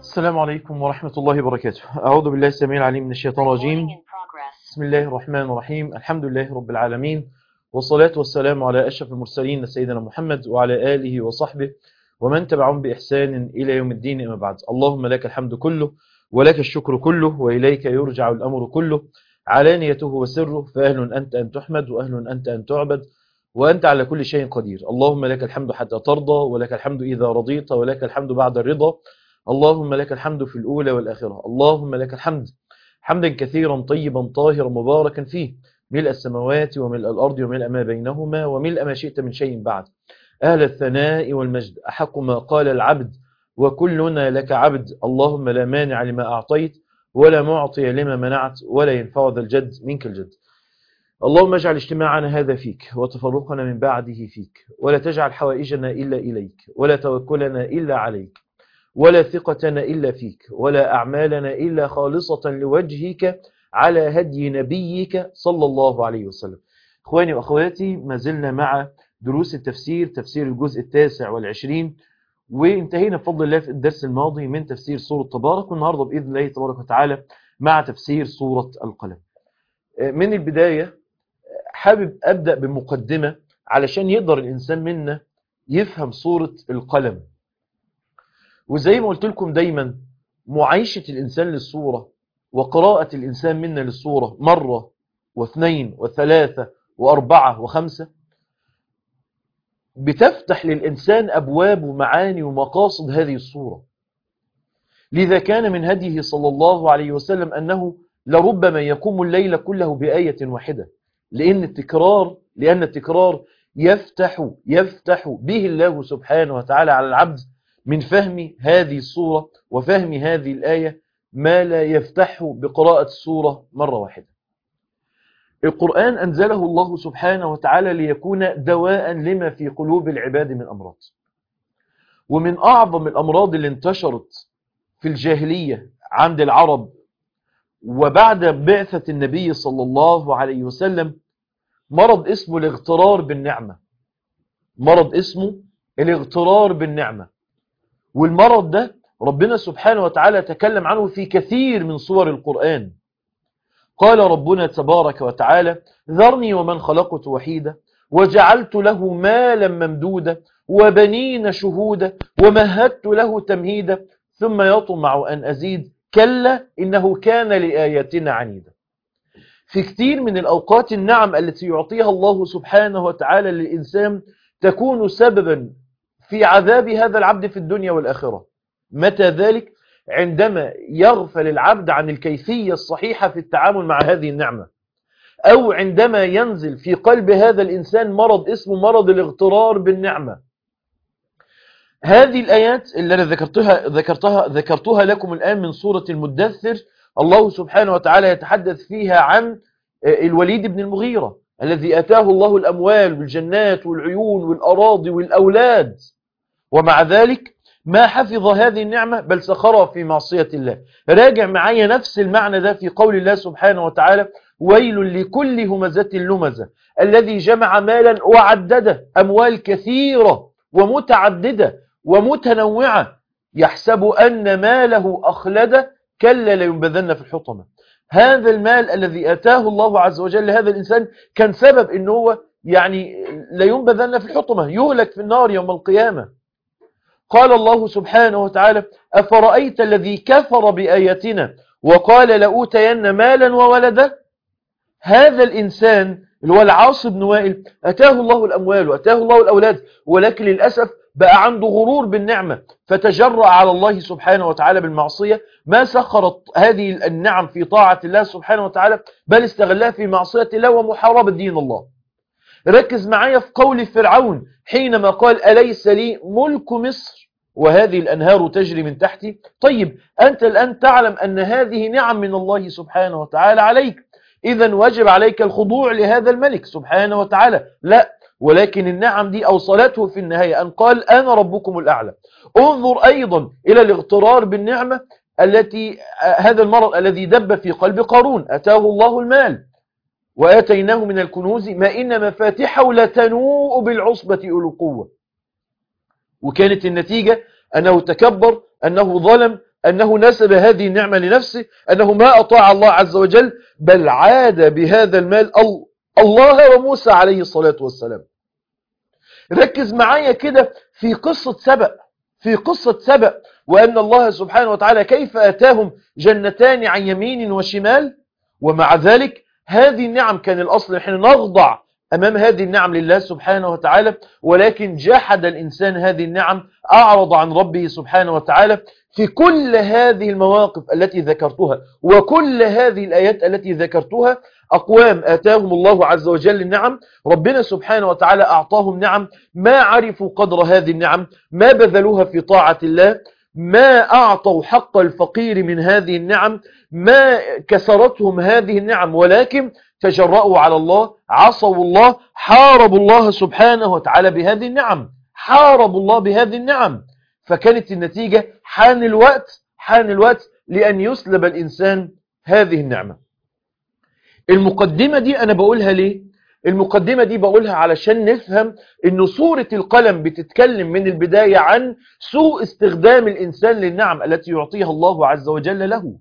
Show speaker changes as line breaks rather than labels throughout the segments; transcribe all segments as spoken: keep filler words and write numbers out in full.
السلام عليكم ورحمة الله وبركاته. أعوذ بالله السميع العليم من الشيطان الرجيم. بسم الله الرحمن الرحيم. الحمد لله رب العالمين، والصلاة والسلام على أشرف المرسلين سيدنا محمد وعلى آله وصحبه ومن تبعهم بإحسان إلى يوم الدين. أما بعد، اللهم لك الحمد كله ولك الشكر كله وإليك يرجع الأمر كله، علانيته وسره، فأهل أنت أن تحمد وأهل أنت أن تعبد وأنت على كل شيء قدير. اللهم لك الحمد حتى ترضى، ولك الحمد إذا رضيت، ولك الحمد بعد الرضا. اللهم لك الحمد في الأولى والآخرة. اللهم لك الحمد حمدا كثيرا طيبا طاهرا مباركا فيه، ملء السماوات وملء الأرض وملء ما بينهما وملء ما شئت من شيء بعد. أهل الثناء والمجد، أحق ما قال العبد وكلنا لك عبد. اللهم لا مانع لما أعطيت ولا معطي لما منعت ولا ينفع ذا الجد منك الجد. اللهم اجعل اجتماعنا هذا فيك وتفرقنا من بعده فيك، ولا تجعل حوائجنا إلا إليك، ولا توكلنا إلا عليك، ولا ثقتنا إلا فيك، ولا أعمالنا إلا خالصة لوجهك، على هدي نبيك صلى الله عليه وسلم. إخواني وأخواتي، ما زلنا مع دروس التفسير، تفسير الجزء التاسع والعشرين، وانتهينا بفضل الله في الدرس الماضي من تفسير سورة تبارك، والنهاردة بإذن الله تبارك وتعالى مع تفسير سورة القلم. من البداية حابب أبدأ بمقدمة علشان يقدر الإنسان منا يفهم سورة القلم. وزي ما قلت لكم دايما، معايشة الإنسان للصورة وقراءة الإنسان منا للصورة مرة واثنين وثلاثة وأربعة وخمسة بتفتح للإنسان أبواب ومعاني ومقاصد هذه الصورة. لذا كان من هديه صلى الله عليه وسلم أنه لربما يقوم الليل كله بآية واحدة، لأن التكرار لأن التكرار يفتح يفتح به الله سبحانه وتعالى على العبد من فهم هذه الصورة وفهم هذه الآية ما لا يفتحه بقراءة السورة مرة واحدة. القرآن أنزله الله سبحانه وتعالى ليكون دواء لما في قلوب العباد من أمراض. ومن أعظم الأمراض اللي انتشرت في الجاهلية عند العرب وبعد بعثة النبي صلى الله عليه وسلم مرض اسمه الاغترار بالنعمة. مرض اسمه الاغترار بالنعمة، والمرض ده ربنا سبحانه وتعالى تكلم عنه في كثير من صور القرآن. قال ربنا تبارك وتعالى: ذرني ومن خلقت وحيدا وجعلت له مالا ممدودا وبنين شهودا ومهدت له تمهيدا ثم يطمع أن أزيد كلا إنه كان لآياتنا عنيدا. في كثير من الأوقات النعم التي يعطيها الله سبحانه وتعالى للإنسان تكون سببا في عذاب هذا العبد في الدنيا والآخرة. متى ذلك؟ عندما يغفل العبد عن الكيفية الصحيحة في التعامل مع هذه النعمة، أو عندما ينزل في قلب هذا الإنسان مرض اسمه مرض الاغترار بالنعمة. هذه الآيات اللي أنا ذكرتها ذكرتها ذكرتها لكم الآن من سورة المدثر، الله سبحانه وتعالى يتحدث فيها عن الوليد بن المغيرة الذي أتاه الله الأموال والجنات والعيون والأراضي والأولاد، ومع ذلك ما حفظ هذه النعمة بل سخرها في معصية الله. راجع معايا نفس المعنى ده في قول الله سبحانه وتعالى: ويل لكل همزة لمزة الذي جمع مالا وعدده. أموال كثيرة ومتعددة ومتنوعة، يحسب أن ماله أخلده كلا لينبذن في الحطمة. هذا المال الذي أتاه الله عز وجل لهذا الإنسان كان سبب أنه هو يعني لينبذن في الحطمة، يهلك في النار يوم القيامة. قال الله سبحانه وتعالى: أفرأيت الذي كفر بآياتنا وقال لأوتين مالا وولدا. هذا الإنسان اللي هو العاص بن وائل أتاه الله الأموال وأتاه الله الأولاد، ولكن للأسف بقى عنده غرور بالنعمة فتجرأ على الله سبحانه وتعالى بالمعصية. ما سخرت هذه النعم في طاعة الله سبحانه وتعالى، بل استغلها في معصية الله ومحاربة دين الله. ركز معايا في قول فرعون حينما قال: أليس لي ملك مصر وهذه الأنهار تجري من تحتي. طيب أنت الآن تعلم أن هذه نعم من الله سبحانه وتعالى عليك، إذن واجب عليك الخضوع لهذا الملك سبحانه وتعالى. لا، ولكن النعم دي أوصلته في النهاية أن قال: أنا ربكم الأعلى. انظر أيضا إلى الاغترار بالنعمة التي هذا المرض الذي دب في قلب قارون. أتاه الله المال وآتيناه من الكنوز ما إن مفاتحه لتنوء بالعصبة أولو قوة، وكانت النتيجة أنه تكبر، أنه ظلم، أنه نسب هذه النعمة لنفسه، أنه ما أطاع الله عز وجل، بل عاد بهذا المال الله وموسى عليه الصلاة والسلام. ركز معايا كده في قصة سبأ، في قصة سبأ، وأن الله سبحانه وتعالى كيف أتاهم جنتان عن يمين وشمال، ومع ذلك هذه النعم كان الأصل نحن نخضع أمام هذه النعم لله سبحانه وتعالى، ولكن جحد الإنسان هذه النعم، أعرض عن ربه سبحانه وتعالى. في كل هذه المواقف التي ذكرتها وكل هذه الآيات التي ذكرتها أقوام آتاهم الله عز وجل النعم، ربنا سبحانه وتعالى أعطاهم نعم ما عرفوا قدر هذه النعم، ما بذلوها في طاعة الله، ما أعطوا حق الفقير من هذه النعم، ما كسرتهم هذه النعم، ولكن تجرؤوا على الله، عصوا الله، حاربوا الله سبحانه وتعالى بهذه النعم، حاربوا الله بهذه النعم. فكانت النتيجة حان الوقت، حان الوقت لأن يسلب الإنسان هذه النعمة. المقدمة دي أنا بقولها ليه؟ المقدمة دي بقولها علشان نفهم إن سورة القلم بتتكلم من البداية عن سوء استخدام الإنسان للنعم التي يعطيها الله عز وجل له.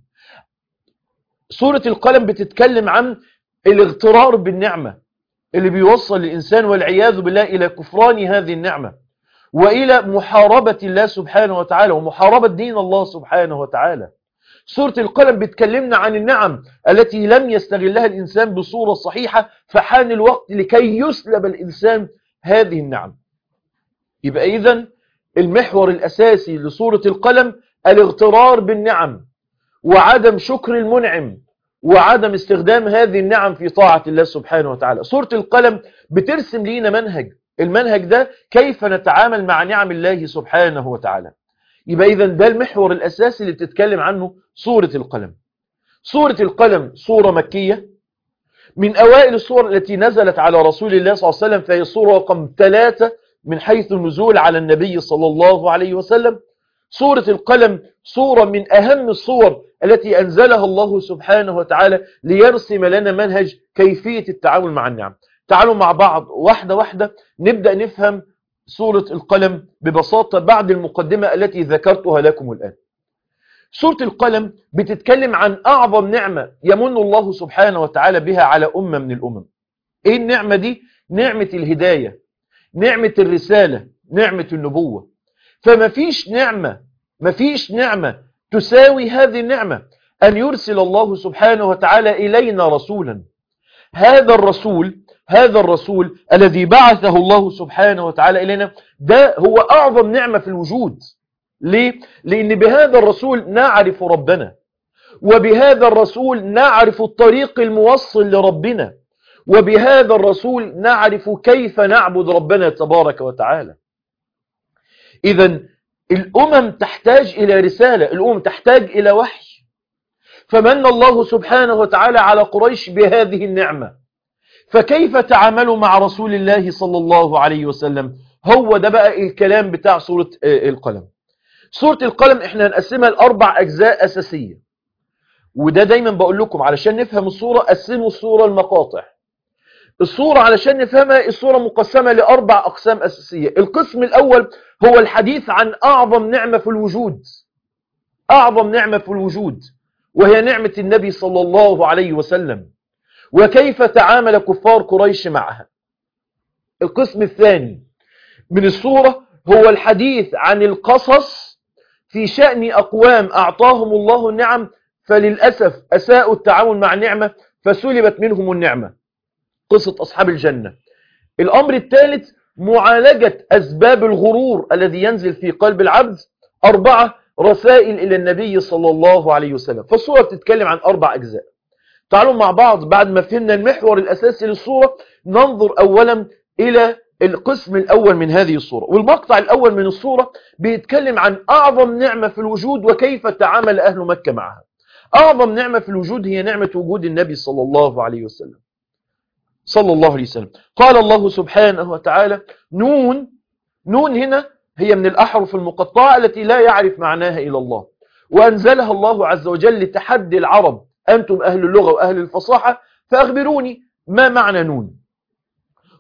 سورة القلم بتتكلم عن الاغترار بالنعمة اللي بيوصل الإنسان والعياذ بالله إلى كفران هذه النعمة، وإلى محاربة الله سبحانه وتعالى ومحاربة دين الله سبحانه وتعالى. سورة القلم بتكلمنا عن النعم التي لم يستغلها الإنسان بصورة صحيحة، فحان الوقت لكي يسلب الإنسان هذه النعم. يبقى إذن المحور الأساسي لسورة القلم الاغترار بالنعم، وعدم شكر المنعم، وعدم استخدام هذه النعم في طاعة الله سبحانه وتعالى. سورة القلم بترسم لينا منهج، المنهج ده كيف نتعامل مع نعم الله سبحانه وتعالى. يبقى إذن ده المحور الأساسي اللي بتتكلم عنه سورة القلم. سورة القلم سورة مكية، من أوائل السور التي نزلت على رسول الله صلى الله عليه وسلم، فهي سورة رقم ثلاثة من حيث النزول على النبي صلى الله عليه وسلم. سورة القلم سورة من أهم الصور التي أنزلها الله سبحانه وتعالى ليرسم لنا منهج كيفية التعامل مع النعم. تعالوا مع بعض واحدة واحدة نبدأ نفهم سورة القلم ببساطة بعد المقدمة التي ذكرتها لكم الآن. سورة القلم بتتكلم عن أعظم نعمة يمن الله سبحانه وتعالى بها على أمة من الأمم. إيه النعمة دي؟ نعمة الهداية، نعمة الرسالة، نعمة النبوة. فما فيش نعمة ما فيش نعمة تساوي هذه النعمة، أن يرسل الله سبحانه وتعالى إلينا رسولا. هذا الرسول هذا الرسول الذي بعثه الله سبحانه وتعالى إلينا، ده هو أعظم نعمة في الوجود. ليه؟ لأن بهذا الرسول نعرف ربنا، وبهذا الرسول نعرف الطريق الموصل لربنا، وبهذا الرسول نعرف كيف نعبد ربنا تبارك وتعالى. إذن الأمم تحتاج إلى رسالة، الأمم تحتاج إلى وحي. فمن الله سبحانه وتعالى على قريش بهذه النعمة، فكيف تعاملوا مع رسول الله صلى الله عليه وسلم؟ هو ده بقى الكلام بتاع سورة القلم. سورة القلم احنا هنقسمها لأربع أجزاء أساسية، وده دايما بقول لكم علشان نفهم الصورة قسموا الصورة المقاطع. الصورة علشان نفهمها الصورة مقسمة لأربع أقسام أساسية. القسم الأول هو الحديث عن أعظم نعمة في الوجود، أعظم نعمة في الوجود، وهي نعمة النبي صلى الله عليه وسلم، وكيف تعامل كفار قريش معها. القسم الثاني من الصورة هو الحديث عن القصص في شأن أقوام أعطاهم الله النعم فللأسف أساءوا التعامل مع النعمة فسلبت منهم النعمة، قصة أصحاب الجنة. الأمر الثالث معالجة أسباب الغرور الذي ينزل في قلب العبد. أربعة رسائل إلى النبي صلى الله عليه وسلم. فالصورة بتتكلم عن أربع أجزاء. تعالوا مع بعض بعد ما فهمنا المحور الأساسي للصورة ننظر أولا إلى القسم الأول من هذه الصورة. والمقطع الأول من الصورة بيتكلم عن أعظم نعمة في الوجود وكيف تعامل أهل مكة معها. أعظم نعمة في الوجود هي نعمة وجود النبي صلى الله عليه وسلم صلى الله عليه وسلم. قال الله سبحانه وتعالى نون. نون هنا هي من الأحرف المقطعة التي لا يعرف معناها إلا الله، وأنزلها الله عز وجل لتحدي العرب، أنتم أهل اللغة وأهل الفصاحة فأخبروني ما معنى نون.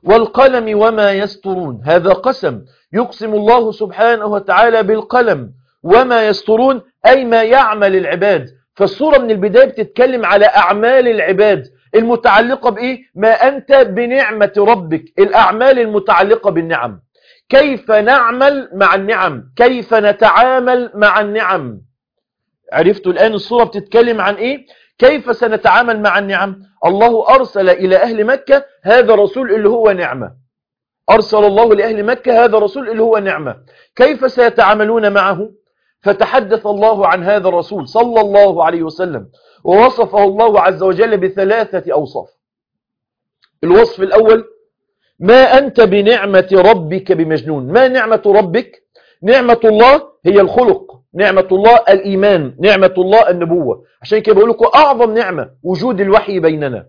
والقلم وما يسطرون، هذا قسم يقسم الله سبحانه وتعالى بالقلم وما يسترون أي ما يعمل العباد. فالصورة من البداية بتتكلم على أعمال العباد المتعلقة بإيه؟ ما أنت بنعمة ربك، الأعمال المتعلقة بالنعم، كيف نعمل مع النعم، كيف نتعامل مع النعم. عرفتوا الآن الصورة بتتكلم عن إيه؟ كيف سنتعامل مع النعم. الله أرسل إلى أهل مكة هذا رسول اللي هو نعمة، أرسل الله لأهل مكة هذا رسول اللي هو نعمة، كيف سيتعاملون معه؟ فتحدث الله عن هذا الرسول صلى الله عليه وسلم ووصفه الله عز وجل بثلاثة أوصاف. الوصف الأول: ما أنت بنعمة ربك بمجنون. ما نعمة ربك؟ نعمة الله هي الخلق، نعمة الله الإيمان، نعمة الله النبوة. عشان كده بقول لكم أعظم نعمة وجود الوحي بيننا.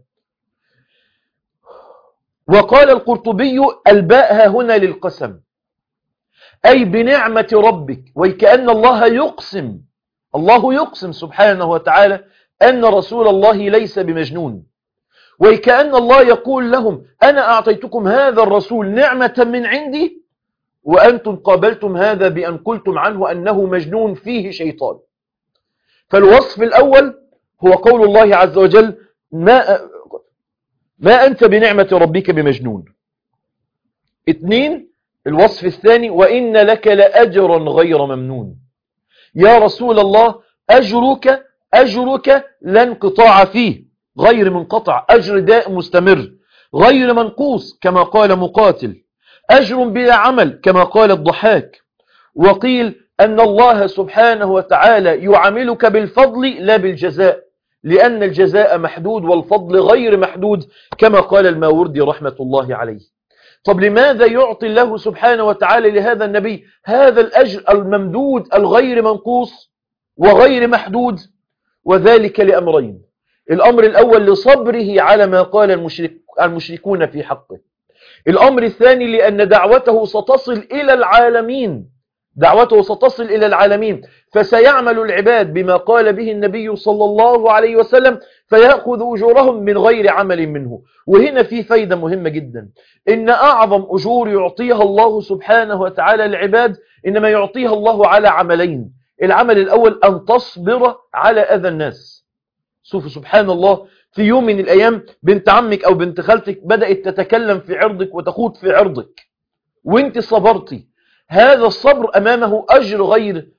وقال القرطبي: الباء هنا للقسم، أي بنعمة ربك، وكأن الله يقسم، الله يقسم سبحانه وتعالى أن رسول الله ليس بمجنون، وكأن الله يقول لهم: أنا أعطيتكم هذا الرسول نعمة من عندي وأنتم قابلتم هذا بأن قلتم عنه أنه مجنون فيه شيطان. فالوصف الأول هو قول الله عز وجل: ما, ما أنت بنعمة ربك بمجنون. اثنين، الوصف الثاني: وإن لك لأجرا غير ممنون. يا رسول الله أجرك أجرك لا انقطاع فيه، غير منقطع، أجر دائم مستمر، غير منقوص كما قال مقاتل، أجر بلا عمل كما قال الضحاك. وقيل أن الله سبحانه وتعالى يعاملك بالفضل لا بالجزاء، لأن الجزاء محدود والفضل غير محدود كما قال الماوردي رحمة الله عليه. طب لماذا يعطي الله سبحانه وتعالى لهذا النبي هذا الأجر الممدود الغير منقوص وغير محدود؟ وذلك لأمرين: الأمر الأول لصبره على ما قال المشرك المشركون في حقه، الأمر الثاني لأن دعوته ستصل إلى العالمين، دعوته ستصل إلى العالمين، فسيعمل العباد بما قال به النبي صلى الله عليه وسلم فيأخذ أجورهم من غير عمل منه. وهنا في فايدة مهمة جدا، إن أعظم أجور يعطيها الله سبحانه وتعالى العباد إنما يعطيها الله على عملين. العمل الأول أن تصبر على أذى الناس. شوفوا سبحان الله، في يوم من الأيام بنت عمك أو بنت خالتك بدأت تتكلم في عرضك وتخوض في عرضك وانت صبرتي، هذا الصبر أمامه أجر غير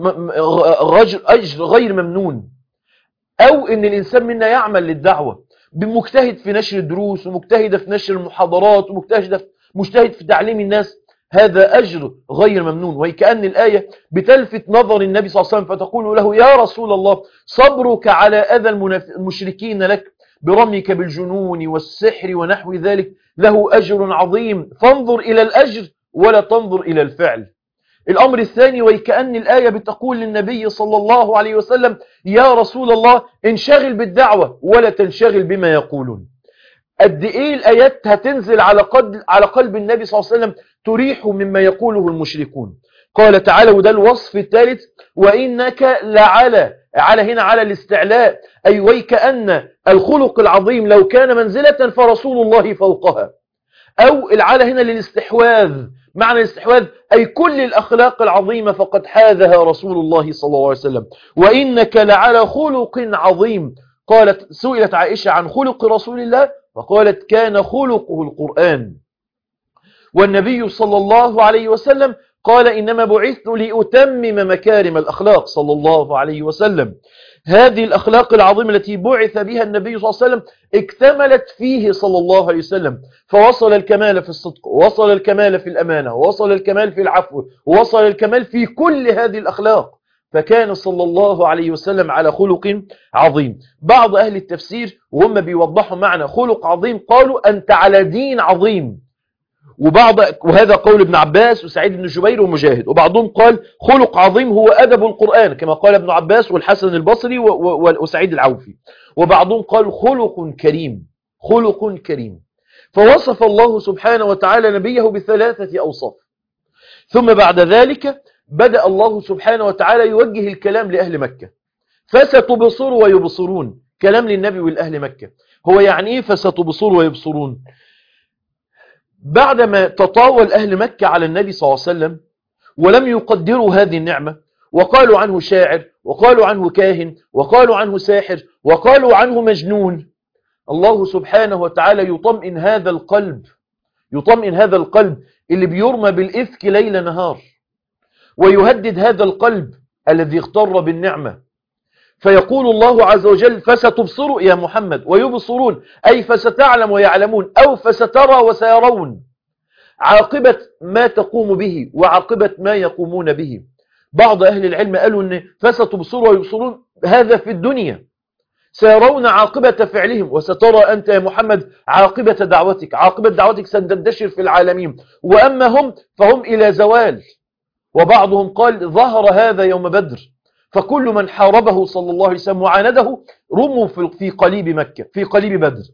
أجر غير ممنون. أو إن الإنسان منا يعمل للدعوة بمجتهد في نشر الدروس ومجتهد في نشر المحاضرات ومجتهد مجتهد في تعليم الناس، هذا أجر غير ممنون. وكأن الآية بتلفت نظر النبي صلى الله عليه وسلم فتقول له: يا رسول الله صبرك على أذى المشركين لك برميك بالجنون والسحر ونحو ذلك له أجر عظيم، فانظر إلى الأجر ولا تنظر إلى الفعل. الأمر الثاني، وكأن الآية بتقول للنبي صلى الله عليه وسلم: يا رسول الله انشغل بالدعوة ولا تنشغل بما يقولون. قد إيه الآيات هتنزل على قلب, على قلب النبي صلى الله عليه وسلم تريح مما يقوله المشركون. قال تعالى، وده الوصف الثالث: وإنك لعلى، على هنا على الاستعلاء، أي ويكأن الخلق العظيم لو كان منزلة فرسول الله فوقها. أو العلى هنا للاستحواذ، معنى الاستحواذ أي كل الأخلاق العظيمة فقد حاذها رسول الله صلى الله عليه وسلم. وإنك لعلى خلق عظيم. قالت سئلت عائشة عن خلق رسول الله فقالت: كان خلقه القرآن. والنبي صلى الله عليه وسلم قال: إنما بعثت لأتمم مكارم الأخلاق صلى الله عليه وسلم. هذه الأخلاق العظيمة التي بعث بها النبي صلى الله عليه وسلم اكتملت فيه صلى الله عليه وسلم، فوصل الكمال في الصدق، ووصل الكمال في الأمانة، ووصل الكمال في العفو، ووصل الكمال في كل هذه الأخلاق. فكان صلى الله عليه وسلم على خلق عظيم. بعض أهل التفسير وهم بيوضحوا معنى خلق عظيم قالوا: أنت على دين عظيم. وبعض وهذا قول ابن عباس وسعيد بن جبير ومجاهد. وبعضهم قال خلق عظيم هو أدب القرآن كما قال ابن عباس والحسن البصري وسعيد العوفي. وبعضهم قال خلق كريم، خلق كريم. فوصف الله سبحانه وتعالى نبيه بثلاثة أوصاف. ثم بعد ذلك بدأ الله سبحانه وتعالى يوجه الكلام لأهل مكة، فستبصر ويبصرون. كلام للنبي والأهل مكة. هو يعني إيه فستبصر ويبصرون؟ بعدما تطاول أهل مكة على النبي صلى الله عليه وسلم ولم يقدروا هذه النعمة وقالوا عنه شاعر، وقالوا عنه كاهن، وقالوا عنه ساحر، وقالوا عنه مجنون. الله سبحانه وتعالى يطمئن هذا القلب، يطمئن هذا القلب اللي بيرمى بالإفك ليل نهار، ويهدد هذا القلب الذي اغتر بالنعمة، فيقول الله عز وجل فستبصر يا محمد ويبصرون، أي فستعلم ويعلمون، أو فسترى وسيرون عاقبة ما تقوم به وعاقبة ما يقومون به. بعض أهل العلم قالوا أن فستبصر ويبصرون هذا في الدنيا، سيرون عاقبة فعلهم، وسترى أنت يا محمد عاقبة دعوتك، عاقبة دعوتك ستنتشر في العالمين. وأما هم فهم إلى زوال. وبعضهم قال ظهر هذا يوم بدر، فكل من حاربه صلى الله عليه وسلم وعانده رموا في قليب مكة، في قليب بدر.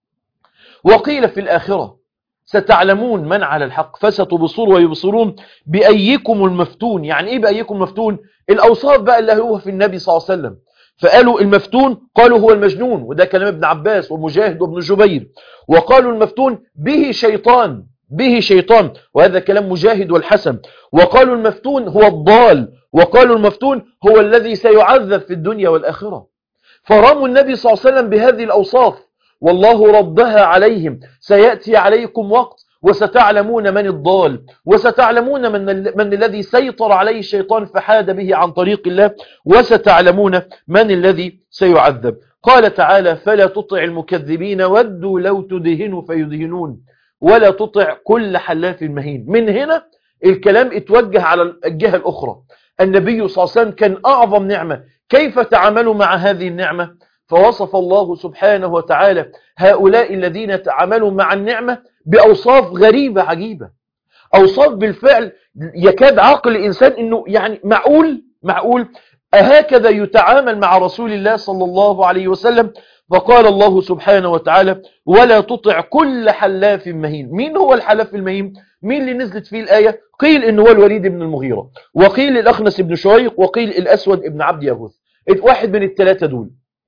وقيل في الآخرة ستعلمون من على الحق فستبصر ويبصرون بأيكم المفتون. يعني إيه بأيكم المفتون؟ الأوصاف بقى اللي هو في النبي صلى الله عليه وسلم. فقالوا المفتون قالوا هو المجنون، وده كلام ابن عباس ومجاهد وابن جبير. وقالوا المفتون به شيطان، به شيطان، وهذا كلام مجاهد والحسن. وقالوا المفتون هو الضال، وقالوا المفتون هو الذي سيعذب في الدنيا والآخرة. فرموا النبي صلى الله عليه وسلم بهذه الأوصاف، والله ردها عليهم. سيأتي عليكم وقت وستعلمون من الضال، وستعلمون من, ال... من الذي سيطر عليه الشيطان فحاد به عن طريق الله، وستعلمون من الذي سيعذب. قال تعالى فلا تطع المكذبين ودوا لو تدهنوا فيدهنون ولا تطع كل حلاف مهين. من هنا الكلام اتوجه على الجهة الأخرى. النبي صلى الله عليه وسلم كان أعظم نعمة، كيف تعاملوا مع هذه النعمة؟ فوصف الله سبحانه وتعالى هؤلاء الذين تعاملوا مع النعمة بأوصاف غريبة عجيبة، أوصاف بالفعل يكاد عقل الإنسان إنه يعني معقول معقول أهكذا يتعامل مع رسول الله صلى الله عليه وسلم. فقال الله سبحانه وتعالى ولا تطع كل حلاف مهين. مين هو الحلاف المهين؟ مين اللي نزلت فيه الآية؟ قيل إنه هو الوليد بن المغيرة، وقيل الأخنس بن شويق، وقيل الأسود بن عبد يغوث، واحد من الثلاثة دول.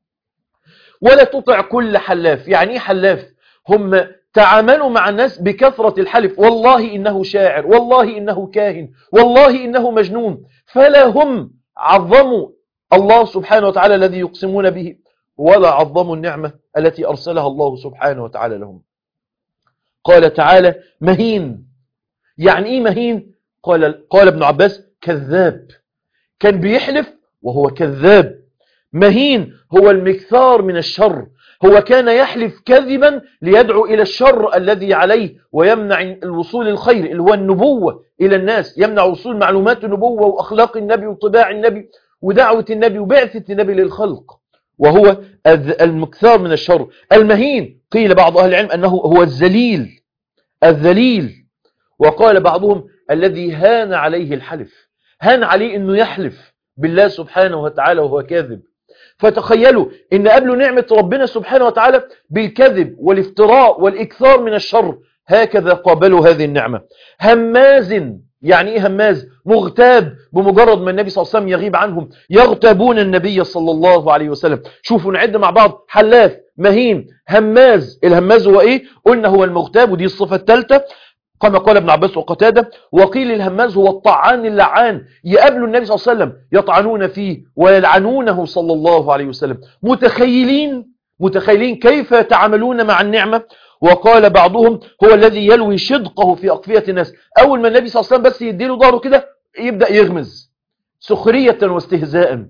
ولا تطع كل حلاف. يعني ايه حلاف؟ هم تعاملوا مع الناس بكثرة الحلف، والله إنه شاعر، والله إنه كاهن، والله إنه مجنون، فلا هم عظموا الله سبحانه وتعالى الذي يقسمون به، ولا عظموا النعمة التي أرسلها الله سبحانه وتعالى لهم. قال تعالى مهين. يعني ايه مهين؟ قال, قال ابن عباس كذاب، كان بيحلف وهو كذاب. مهين هو المكثار من الشر، هو كان يحلف كذبا ليدعو إلى الشر الذي عليه ويمنع الوصول الخير اللي هو النبوة إلى الناس، يمنع وصول معلومات النبوة وأخلاق النبي وطباع النبي ودعوة النبي وبعثة النبي للخلق، وهو المكثار من الشر. المهين قيل بعض أهل العلم أنه هو الذليل، الذليل. وقال بعضهم الذي هان عليه الحلف، هان عليه أنه يحلف بالله سبحانه وتعالى وهو كاذب. فتخيلوا ان قبلوا نعمة ربنا سبحانه وتعالى بالكذب والافتراء والإكثار من الشر، هكذا قابلوا هذه النعمة. هماز. يعني ايه هماز؟ مغتاب، بمجرد ما النبي صلى الله عليه وسلم يغيب عنهم يغتابون النبي صلى الله عليه وسلم. شوفوا نعد مع بعض: حلاف، مهين، هماز. الهماز هو ايه؟ قلنا هو المغتاب، ودي الصفة الثالثة كما قال ابن عباس وقتادة. وقيل الهماز هو الطعان اللعان، يقابلوا النبي صلى الله عليه وسلم يطعنون فيه ويلعنونه صلى الله عليه وسلم. متخيلين متخيلين كيف يتعاملون مع النعمة. وقال بعضهم هو الذي يلوي شدقه في أقفية الناس، أول ما النبي صلى الله عليه وسلم بس يديله ظهره كده يبدأ يغمز سخرية واستهزاء.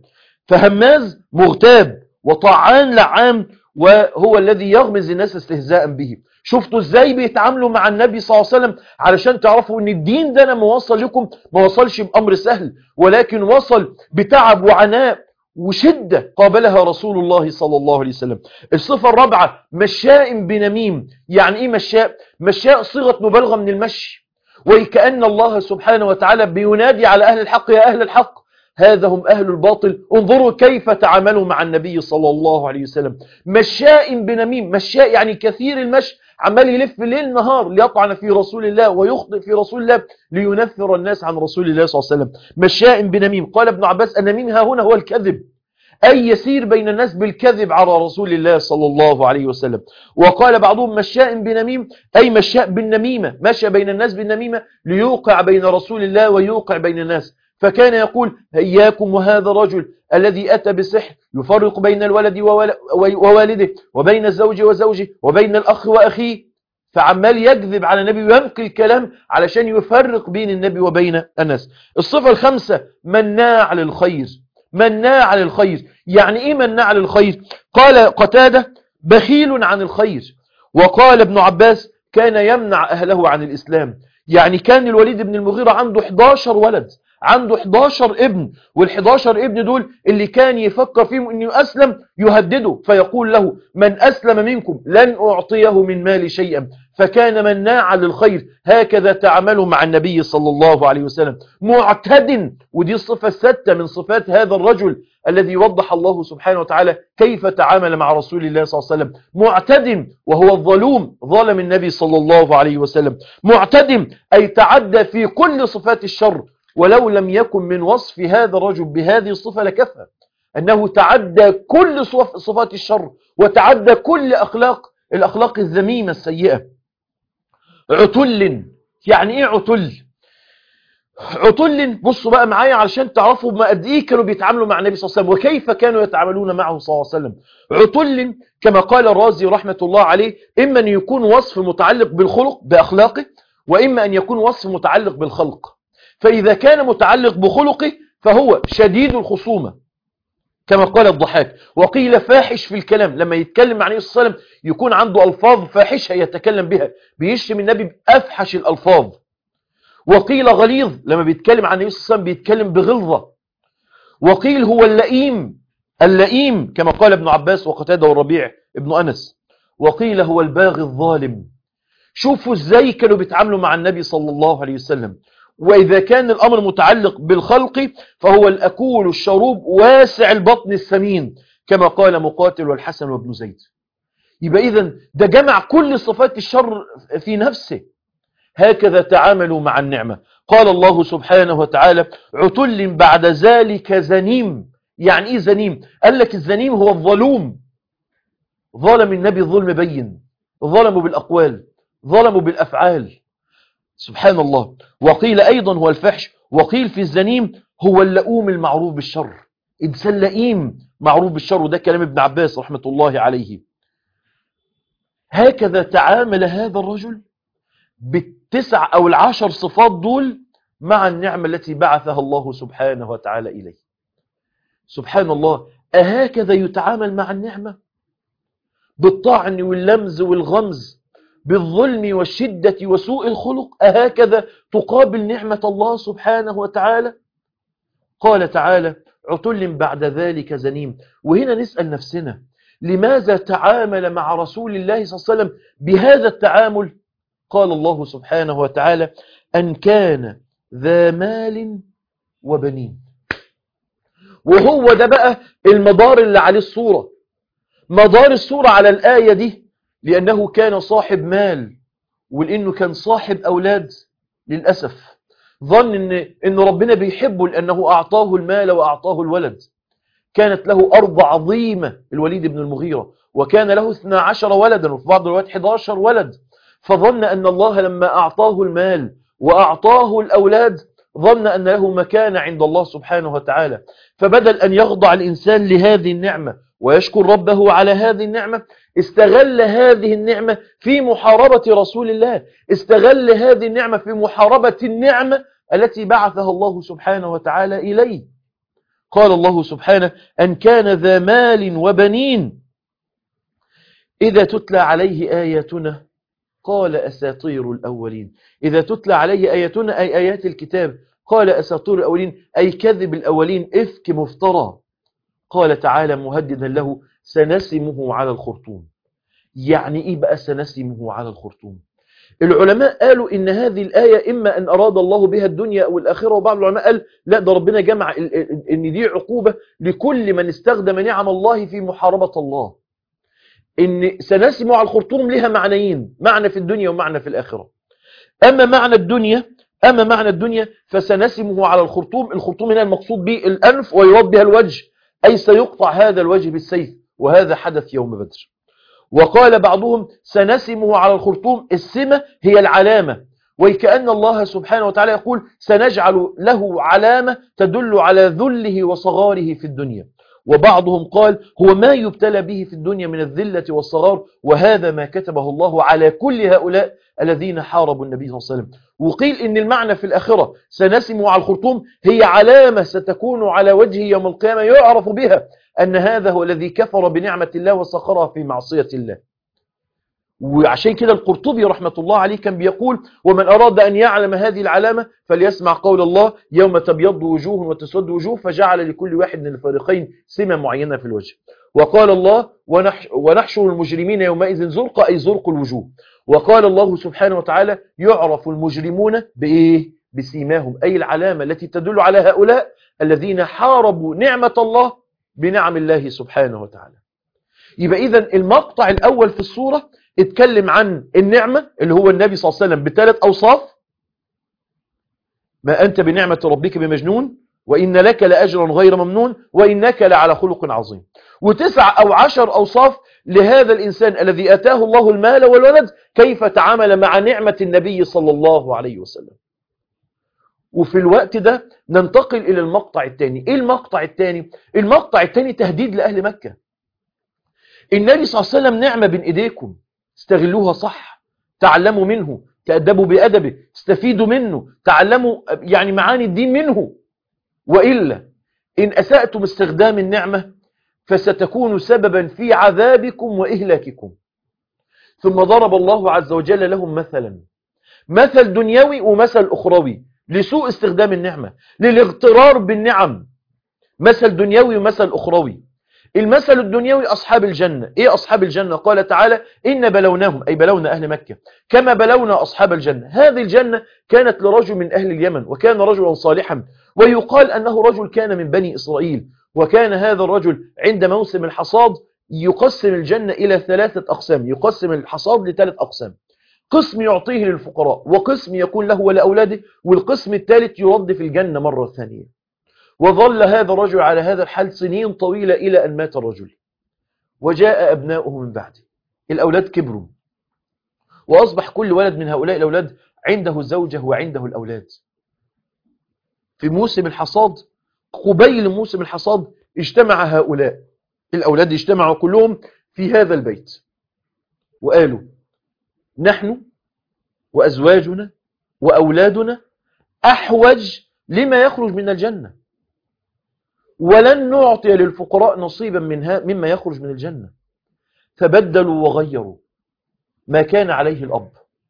فهماز مغتاب وطعان لعان، وهو الذي يغمز الناس استهزاء به. شفتوا ازاي بيتعاملوا مع النبي صلى الله عليه وسلم؟ علشان تعرفوا ان الدين ده لما وصل لكم ما وصلش بأمر سهل، ولكن وصل بتعب وعناء وشدة قابلها رسول الله صلى الله عليه وسلم. الصفة الرابعة مشاء بنميم. يعني ايه مشاء؟ مشاء صيغة مبالغة من المشي، وكأن الله سبحانه وتعالى بينادي على أهل الحق: يا أهل الحق هذا هم أهل الباطل، انظروا كيف تعاملوا مع النبي صلى الله عليه وسلم. مشاء بنميم، مشاء يعني كثير المشي، عمال يلف ليل نهار ليطعن في رسول الله ويخطئ في رسول الله لينفر الناس عن رسول الله صلى الله عليه وسلم. مشاء بنميم. قال ابن عباس النميم ها هنا هو الكذب، أي يسير بين الناس بالكذب على رسول الله صلى الله عليه وسلم. وقال بعضهم مشاء بنميم أي مشاء بالنميمة، مشى بين الناس بالنميمة ليوقع بين رسول الله ويوقع بين الناس. فكان يقول إياكم وهذا الرجل الذي أتى بسحر يفرق بين الولد ووالده وبين الزوج وزوجه وبين الأخ وأخيه، فعمال يكذب على النبي وينقل الكلام علشان يفرق بين النبي وبين الناس. الصفة الخامسة مناع للخير. مناع للخير يعني إيه مناع للخير؟ قال قتادة بخيل عن الخير. وقال ابن عباس كان يمنع أهله عن الإسلام. يعني كان الوليد بن المغيرة عنده حداشر ولد، عنده حداشر ابن، والحداشر ابن دول اللي كان يفكر فيهم انه أسلم يهدده، فيقول له من أسلم منكم لن أعطيه من مالي شيئا. فكان مناعا للخير. هكذا تعاملوا مع النبي صلى الله عليه وسلم. معتد، ودي الصفة الستة من صفات هذا الرجل الذي وضح الله سبحانه وتعالى كيف تعامل مع رسول الله صلى الله عليه وسلم. معتد وهو الظلوم، ظلم النبي صلى الله عليه وسلم. معتد أي تعدى في كل صفات الشر، ولو لم يكن من وصف هذا الرجل بهذه الصفة لكفى أنه تعدى كل صفات الشر وتعدى كل أخلاق الأخلاق الذميمة السيئة. عتل، يعني إيه عتل؟ عتل بصوا بقى معايا علشان تعرفوا ما قد إيه كانوا بيتعاملوا مع النبي صلى الله عليه وسلم وكيف كانوا يتعاملون معه صلى الله عليه وسلم. عتل كما قال الرازي رحمة الله عليه إما أن يكون وصف متعلق بالخلق بأخلاقه، وإما أن يكون وصف متعلق بالخلق. فإذا كان متعلق بخلقه فهو شديد الخصومة كما قال الضحاك. وقيل فاحش في الكلام، لما يتكلم مع النبي صلى الله عليه وسلم يكون عنده ألفاظ فاحشة يتكلم بها، بيشتم النبي بأفحش الألفاظ. وقيل غليظ، لما بيتكلم عن النبي صلى الله عليه وسلم بيتكلم بغلظة. وقيل هو اللئيم، اللئيم كما قال ابن عباس وقتادة والربيع ابن أنس. وقيل هو الباغي الظالم. شوفوا ازاي كانوا بيتعاملوا مع النبي صلى الله عليه وسلم. وإذا كان الأمر متعلق بالخلق فهو الأكول الشروب واسع البطن السمين كما قال مقاتل والحسن وابن زيد. يبقى إذن ده جمع كل صفات الشر في نفسه. هكذا تعاملوا مع النعمة. قال الله سبحانه وتعالى عتل بعد ذلك زنيم. يعني إيه زنيم؟ قال لك الزنيم هو الظلوم. ظلم النبي ظلم بين، ظلموا بالأقوال، ظلموا بالأفعال، سبحان الله. وقيل أيضا هو الفحش. وقيل في الزنيم هو اللؤوم المعروف بالشر، إنسان لئيم معروف بالشر، وده كلام ابن عباس رحمة الله عليه. هكذا تعامل هذا الرجل بالتسع أو العشر صفات دول مع النعمة التي بعثها الله سبحانه وتعالى إليه. سبحان الله. أهكذا يتعامل مع النعمة؟ بالطعن واللمز والغمز، بالظلم والشدة وسوء الخلق. أهكذا تقابل نعمة الله سبحانه وتعالى؟ قال تعالى عتل بعد ذلك زنيم. وهنا نسأل نفسنا لماذا تعامل مع رسول الله صلى الله عليه وسلم بهذا التعامل؟ قال الله سبحانه وتعالى أن كان ذا مال وبنين. وهو ده بقى المدار اللي عليه الصورة. مدار الصورة على الآية دي لأنه كان صاحب مال، ولأنه كان صاحب أولاد. للأسف ظن إن, إن ربنا بيحبه لأنه أعطاه المال وأعطاه الولد. كانت له أرض عظيمة الوليد بن المغيرة، وكان له اثنا عشر ولدا، وفي بعض الروايات إحدى عشرة ولد. فظن أن الله لما أعطاه المال وأعطاه الأولاد ظن أن له مكانة عند الله سبحانه وتعالى. فبدل أن يخضع الإنسان لهذه النعمة ويشكر ربه على هذه النعمة، استغل هذه النعمة في محاربة رسول الله، استغل هذه النعمة في محاربة النعمة التي بعثها الله سبحانه وتعالى إليه. قال الله سبحانه أن كان ذا مال وبنين إذا تتلى عليه آياتنا قال أساطير الأولين. إذا تتلى عليه آياتنا أي آيات الكتاب قال أساطير الأولين أي كذب الأولين، إفك مفترى. قال تعالى مهددا له سنسمه على الخرطوم. يعني إيه بقى سنسمه على الخرطوم؟ العلماء قالوا إن هذه الآية إما أن أراد الله بها الدنيا أو الآخرة، وبعض العلماء قال لا، ده ربنا جمع إن دي عقوبة لكل من استخدم نعم الله في محاربة الله. إن سنسمه على الخرطوم لها معنيين، معنى في الدنيا ومعنى في الآخرة. أما معنى الدنيا أما معنى الدنيا فسنسمه على الخرطوم. الخرطوم هنا المقصود به الأنف ويراد بها الوجه، أي سيقطع هذا الوجه بالسيف، وهذا حدث يوم بدر. وقال بعضهم سنسمه على الخرطوم، السمة هي العلامة، وكأن الله سبحانه وتعالى يقول سنجعل له علامة تدل على ذله وصغاره في الدنيا. وبعضهم قال هو ما يبتلى به في الدنيا من الذلة والصغار، وهذا ما كتبه الله على كل هؤلاء الذين حاربوا النبي صلى الله عليه وسلم. وقيل إن المعنى في الآخرة سنسم على الخرطوم هي علامة ستكون على وجه يوم القيامة يعرف بها أن هذا هو الذي كفر بنعمة الله وسخرها في معصية الله. وعشان كده القرطبي رحمة الله عليه كان بيقول ومن أراد أن يعلم هذه العلامة فليسمع قول الله يوم تبيض وجوه وتسود وجوه، فجعل لكل واحد من الفريقين سمة معينة في الوجه. وقال الله ونحشر المجرمين يومئذ زرقا، أي زرق الوجوه. وقال الله سبحانه وتعالى يعرف المجرمون بإيه؟ بسيماهم، أي العلامة التي تدل على هؤلاء الذين حاربوا نعمة الله بنعم الله سبحانه وتعالى. يبقى إذن المقطع الأول في السورة اتكلم عن النعمة اللي هو النبي صلى الله عليه وسلم بثلاث أوصاف: ما أنت بنعمة ربك بمجنون، وإن لك لأجرا غير ممنون، وإنك لعلى خلق عظيم. وتسع أو عشر أوصاف لهذا الإنسان الذي أتاه الله المال والولد كيف تعامل مع نعمة النبي صلى الله عليه وسلم. وفي الوقت ده ننتقل إلى المقطع الثاني. إيه المقطع الثاني؟ المقطع الثاني تهديد لأهل مكة. النبي صلى الله عليه وسلم نعمة بين إيديكم، استغلوها صح، تعلموا منه، تأدبوا بأدبه، استفيدوا منه، تعلموا يعني معاني الدين منه. وإلا إن أسأتم استخدام النعمة فستكون سببا في عذابكم وإهلاككم. ثم ضرب الله عز وجل لهم مثلا، مثل دنيوي ومثل أخروي لسوء استخدام النعمة، للاغترار بالنعم. مثل دنيوي ومثل أخروي. المثل الدنيوي أصحاب الجنة. إيه أصحاب الجنة؟ قال تعالى إن بلوناهم، أي بلونا أهل مكة كما بلونا أصحاب الجنة. هذه الجنة كانت لرجل من أهل اليمن، وكان رجلا صالحا، ويقال أنه رجل كان من بني إسرائيل. وكان هذا الرجل عند موسم الحصاد يقسم الجنة إلى ثلاثة أقسام، يقسم الحصاد لثلاث أقسام: قسم يعطيه للفقراء، وقسم يكون له ولأولاده، والقسم الثالث يرد في الجنة مرة ثانية. وظل هذا الرجل على هذا الحال سنين طويلة إلى أن مات الرجل، وجاء أبناؤه من بعده، الأولاد كبروا، وأصبح كل ولد من هؤلاء الأولاد عنده زوجة وعنده الأولاد. في موسم الحصاد، قبيل موسم الحصاد، اجتمع هؤلاء الأولاد، اجتمعوا كلهم في هذا البيت وقالوا نحن وأزواجنا وأولادنا أحوج لما يخرج من الجنة، ولن نعطي للفقراء نصيبا منها مما يخرج من الجنة. فبدلوا وغيروا ما كان عليه الأب،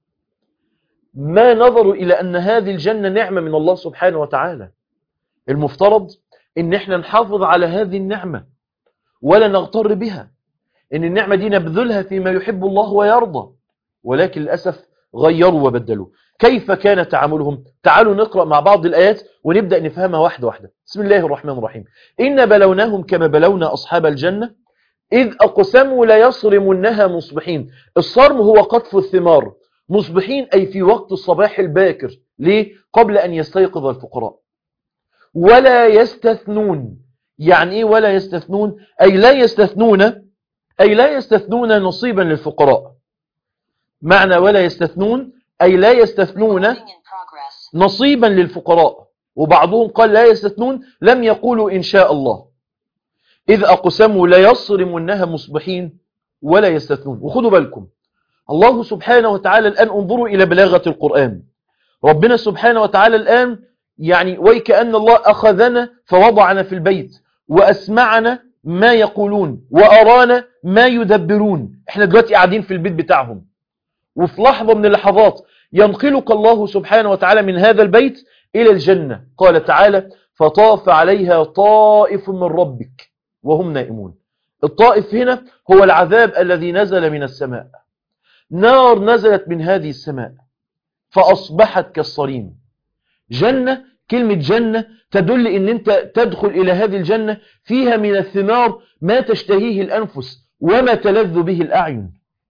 ما نظروا إلى أن هذه الجنة نعمة من الله سبحانه وتعالى. المفترض إن احنا نحافظ على هذه النعمة ولا نغتر بها، إن النعمة دي نبذلها فيما يحب الله ويرضى، ولكن للأسف غيروا وبدلوا. كيف كان تعاملهم؟ تعالوا نقرأ مع بعض الآيات ونبدأ نفهمها واحدة واحدة. بسم الله الرحمن الرحيم. إن بلوناهم كما بلونا أصحاب الجنة إذ أقسموا لا يصرمنها مصبحين. الصرم هو قطف الثمار، مصبحين أي في وقت الصباح الباكر. ليه؟ قبل أن يستيقظ الفقراء. ولا يستثنون. يعني إيه ولا يستثنون؟ أي لا يستثنون أي لا يستثنون نصيبا للفقراء. معنى ولا يستثنون أي لا يستثنون نصيبا للفقراء. وبعضهم قال لا يستثنون لم يقولوا إن شاء الله. إذ أقسموا لا يصرمنها مصبحين ولا يستثنون. وخذوا بالكم، الله سبحانه وتعالى الآن انظروا إلى بلاغة القرآن. ربنا سبحانه وتعالى الآن يعني ويكأن الله أخذنا فوضعنا في البيت وأسمعنا ما يقولون وأرانا ما يدبرون. احنا دلوقتي قاعدين في البيت بتاعهم، وفي لحظة من اللحظات ينقلك الله سبحانه وتعالى من هذا البيت إلى الجنة. قال تعالى فطاف عليها طائف من ربك وهم نائمون. الطائف هنا هو العذاب الذي نزل من السماء، نار نزلت من هذه السماء فأصبحت كالصريم. جنة، كلمة جنة تدل ان انت تدخل الى هذه الجنة فيها من الثمار ما تشتهيه الانفس وما تلذ به الاعين.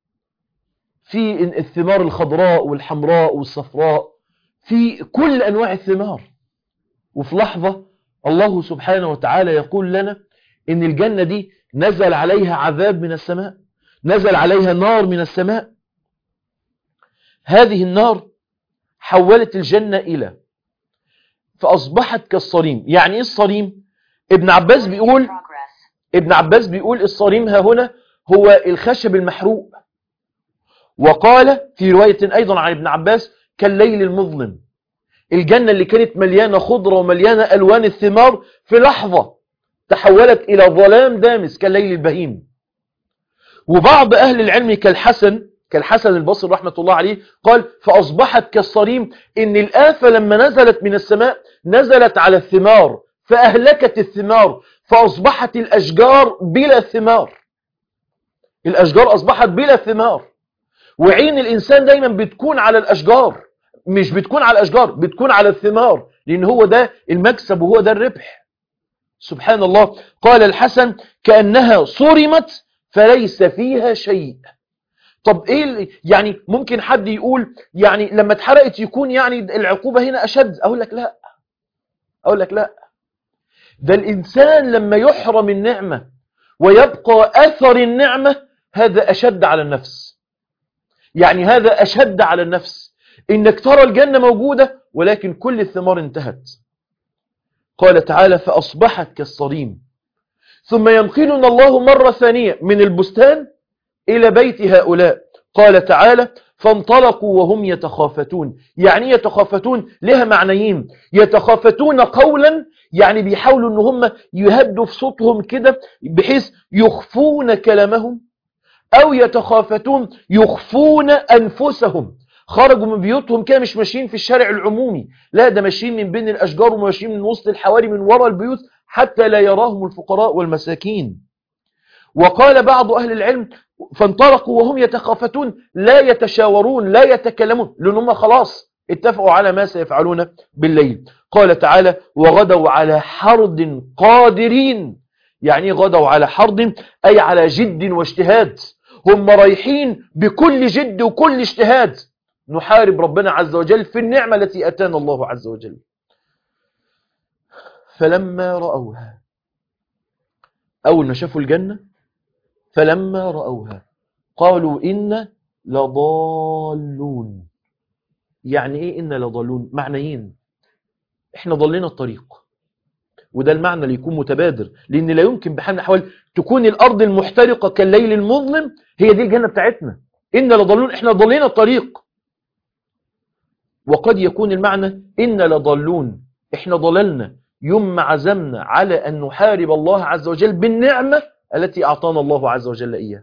في الثمار الخضراء والحمراء والصفراء، في كل انواع الثمار. وفي لحظة الله سبحانه وتعالى يقول لنا ان الجنة دي نزل عليها عذاب من السماء، نزل عليها نار من السماء. هذه النار حولت الجنة إلى فأصبحت كالصريم. يعني إيه الصريم؟ ابن عباس بيقول ابن عباس بيقول الصريم ها هنا هو الخشب المحروق. وقال في رواية أيضا عن ابن عباس كالليل المظلم. الجنة اللي كانت مليانة خضرة ومليانة ألوان الثمار في لحظة تحولت إلى ظلام دامس كالليل البهيم. وبعض أهل العلم كالحسن كالحسن البصري رحمة الله عليه قال فأصبحت كالصريم، إن الآفة لما نزلت من السماء نزلت على الثمار فأهلكت الثمار، فأصبحت الأشجار بلا ثمار. الأشجار أصبحت بلا ثمار، وعين الإنسان دايما بتكون على الأشجار، مش بتكون على الأشجار، بتكون على الثمار، لأن هو ده المكسب وهو ده الربح. سبحان الله. قال الحسن كأنها صرمت فليس فيها شيء. طب ايه يعني؟ ممكن حد يقول يعني لما اتحرقت يكون يعني العقوبة هنا أشد. أقول لك لا، أقول لك لا، ده الإنسان لما يحرم النعمة ويبقى أثر النعمة هذا أشد على النفس. يعني هذا أشد على النفس، إنك ترى الجنة موجودة ولكن كل الثمار انتهت. قال تعالى فأصبحت كالصريم. ثم ينقلنا الله مرة ثانية من البستان إلى بيت هؤلاء. قال تعالى فانطلقوا وهم يتخافتون. يعني يتخافتون لها معنيين. يتخافتون قولا يعني بيحاولوا ان هم يهدوا في صوتهم كده بحيث يخفون كلامهم، او يتخافتون يخفون انفسهم. خرجوا من بيوتهم كده مش ماشيين في الشارع العمومي، لا ده ماشيين من بين الاشجار وماشيين من وسط الحواري من وراء البيوت حتى لا يراهم الفقراء والمساكين. وقال بعض أهل العلم فانطلقوا وهم يتخافتون لا يتشاورون لا يتكلمون، لأنهم خلاص اتفقوا على ما سيفعلون بالليل. قال تعالى وغدوا على حرد قادرين. يعني غدوا على حرد أي على جد واجتهاد، هم رايحين بكل جد وكل اجتهاد نحارب ربنا عز وجل في النعمة التي أتانا الله عز وجل. فلما رأوها، أول ما شافوا الجنة فلما رأوها قالوا إن لضالون. يعني إيه إن لضالون؟ معنيين. إحنا ضلينا الطريق، وده المعنى اللي يكون متبادر، لأن لا يمكن بحال من الأحوال تكون الأرض المحترقة كالليل المظلم هي دي الجنة بتاعتنا. إن لضالون، إحنا ضلينا الطريق. وقد يكون المعنى إن لضالون، إحنا ضللنا يوم ما عزمنا على أن نحارب الله عز وجل بالنعمة التي أعطانا الله عز وجل إياه.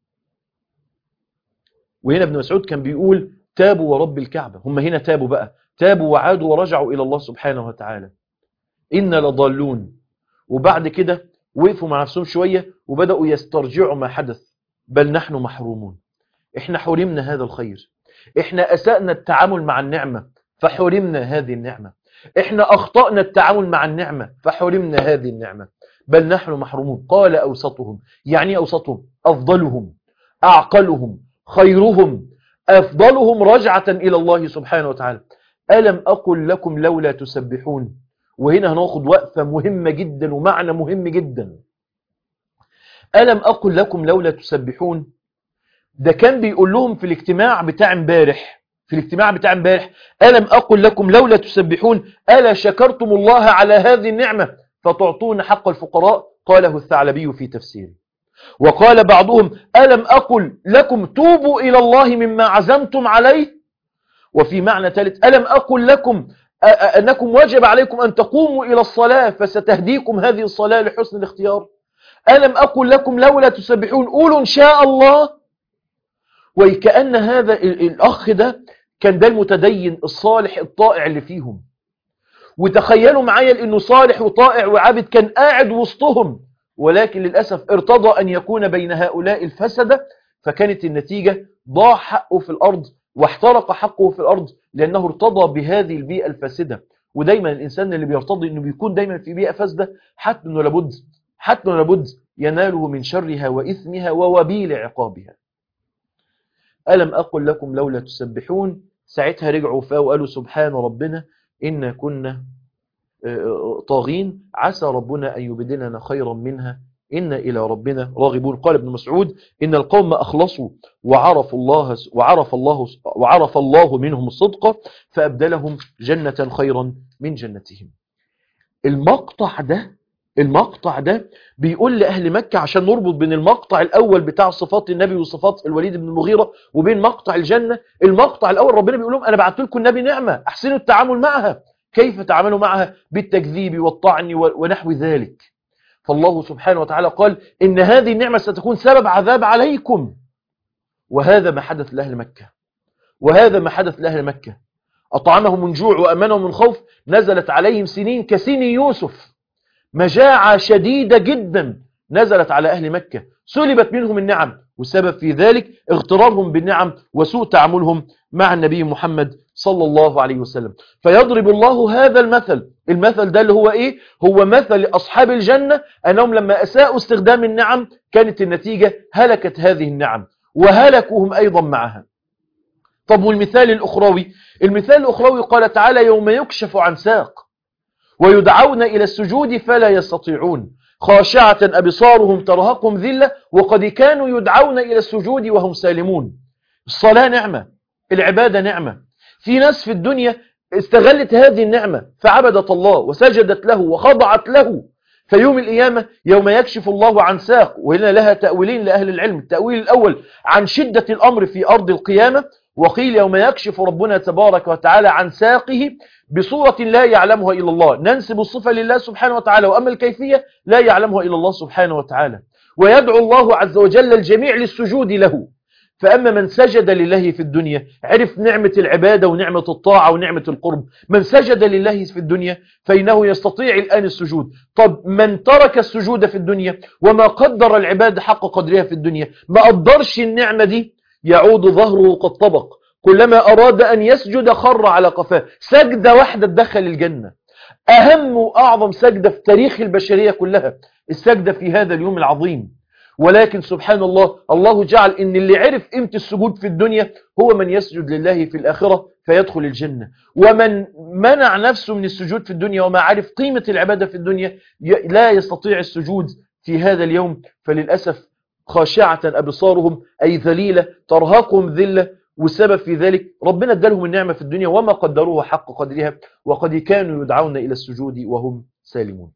وهنا ابن مسعود كان بيقول تابوا ورب الكعبة. هم هنا تابوا بقى، تابوا وعادوا ورجعوا إلى الله سبحانه وتعالى. إن لضالون. وبعد كده وقفوا مع نفسهم شوية وبدأوا يسترجعوا ما حدث. بل نحن محرومون، إحنا حرمنا هذا الخير، إحنا أسأنا التعامل مع النعمة فحرمنا هذه النعمة، إحنا أخطأنا التعامل مع النعمة فحرمنا هذه النعمة، بل نحن محرومون. قال أوسطهم. يعني أوسطهم أفضلهم أعقلهم خيرهم أفضلهم رجعة إلى الله سبحانه وتعالى. ألم أقل لكم لولا تسبحون؟ وهنا هناخد وقفة مهمة جدا ومعنى مهم جدا. ألم أقل لكم لولا تسبحون؟ ده كان بيقول لهم في الاجتماع بتاع امبارح، في الاجتماع بتاع امبارح ألم أقل لكم لولا تسبحون ألا شكرتم الله على هذه النعمة فتعطون حق الفقراء؟ قاله الثعلبي في تفسيره. وقال بعضهم ألم أقل لكم توبوا إلى الله مما عزمتم عليه؟ وفي معنى ثالث ألم أقل لكم أنكم وجب عليكم أن تقوموا إلى الصلاة فستهديكم هذه الصلاة لحسن الاختيار؟ ألم أقل لكم لولا تسبحون قولوا إن شاء الله. وكأن هذا الأخ ده كان ده المتدين الصالح الطائع اللي فيهم. وتخيلوا معايا لأنه صالح وطائع وعابد كان قاعد وسطهم، ولكن للأسف ارتضى أن يكون بين هؤلاء الفسدة، فكانت النتيجة ضاع حقه في الأرض واحترق حقه في الأرض لأنه ارتضى بهذه البيئة الفاسدة. ودايما الإنسان اللي بيرتضي أنه بيكون دايما في بيئة فاسدة حتى أنه لابد حتى أنه لابد يناله من شرها وإثمها ووبيل عقابها. ألم أقل لكم لولا تسبحون؟ ساعتها رجعوا فاء وقالوا سبحان ربنا إنا كنا طاغين عسى ربنا أن يبدلنا خيرا منها إنا إلى ربنا راغبون. قال ابن مسعود إن القوم أخلصوا وعرفوا الله وعرف الله وعرف الله منهم الصدق فأبدلهم جنة خيرا من جنتهم. المقطع ده المقطع ده بيقول لأهل مكة، عشان نربط بين المقطع الأول بتاع صفات النبي وصفات الوليد بن المغيرة وبين مقطع الجنة. المقطع الأول ربنا بيقول لهم أنا بعت لكم النبي نعمة، أحسنوا التعامل معها. كيف تعاملوا معها؟ بالتكذيب والطعن ونحو ذلك. فالله سبحانه وتعالى قال إن هذه النعمة ستكون سبب عذاب عليكم. وهذا ما حدث لأهل مكة، وهذا ما حدث لأهل مكة. أطعمهم من جوع وأمنهم من خوف، نزلت عليهم سنين كسن يوسف، مجاعة شديدة جدا نزلت على أهل مكة، سلبت منهم النعم، والسبب في ذلك اغترارهم بالنعم وسوء تعاملهم مع النبي محمد صلى الله عليه وسلم. فيضرب الله هذا المثل. المثل ده اللي هو إيه؟ هو مثل أصحاب الجنة أنهم لما أساءوا استخدام النعم كانت النتيجة هلكت هذه النعم وهلكوهم أيضا معها. طب والمثال الأخروي؟ المثال الأخروي قال تعالى يوم يكشف عن ساق ويدعون إلى السجود فلا يستطيعون خاشعة أبصارهم ترهقهم ذلة وقد كانوا يدعون إلى السجود وهم سالمون. الصلاة نعمة، العبادة نعمة. في ناس في الدنيا استغلت هذه النعمة فعبدت الله وسجدت له وخضعت له، في يوم القيامة يوم يكشف الله عن ساق، وهنا لها تأويلين لأهل العلم. التأويل الأول عن شدة الأمر في أرض القيامة، وقيل يوم يكشف ربنا تبارك وتعالى عن ساقه بصورة لا يعلمها إلا الله، ننسب الصفة لله سبحانه وتعالى، وأما الكيفية لا يعلمها إلا الله سبحانه وتعالى. ويدعو الله عز وجل الجميع للسجود له. فأما من سجد لله في الدنيا عرف نعمة العبادة ونعمة الطاعة ونعمة القرب. من سجد لله في الدنيا فإنه يستطيع الآن السجود. طب من ترك السجود في الدنيا وما قدر العبادة حق قدرها في الدنيا، ما قدرش النعمة دي، يعود ظهره قد طبق، كلما أراد أن يسجد خر على قفاه. سجدة واحدة تدخل الجنة، أهم وأعظم سجدة في تاريخ البشرية كلها، السجدة في هذا اليوم العظيم. ولكن سبحان الله، الله جعل إن اللي عرف قيمة السجود في الدنيا هو من يسجد لله في الآخرة فيدخل الجنة، ومن منع نفسه من السجود في الدنيا وما عرف قيمة العبادة في الدنيا لا يستطيع السجود في هذا اليوم. فللأسف خاشعة أبصارهم أي ذليلة ترهقهم ذلة، والسبب في ذلك ربنا ادالهم النعمة في الدنيا وما قدروها حق قدرها، وقد كانوا يدعون إلى السجود وهم سالمون.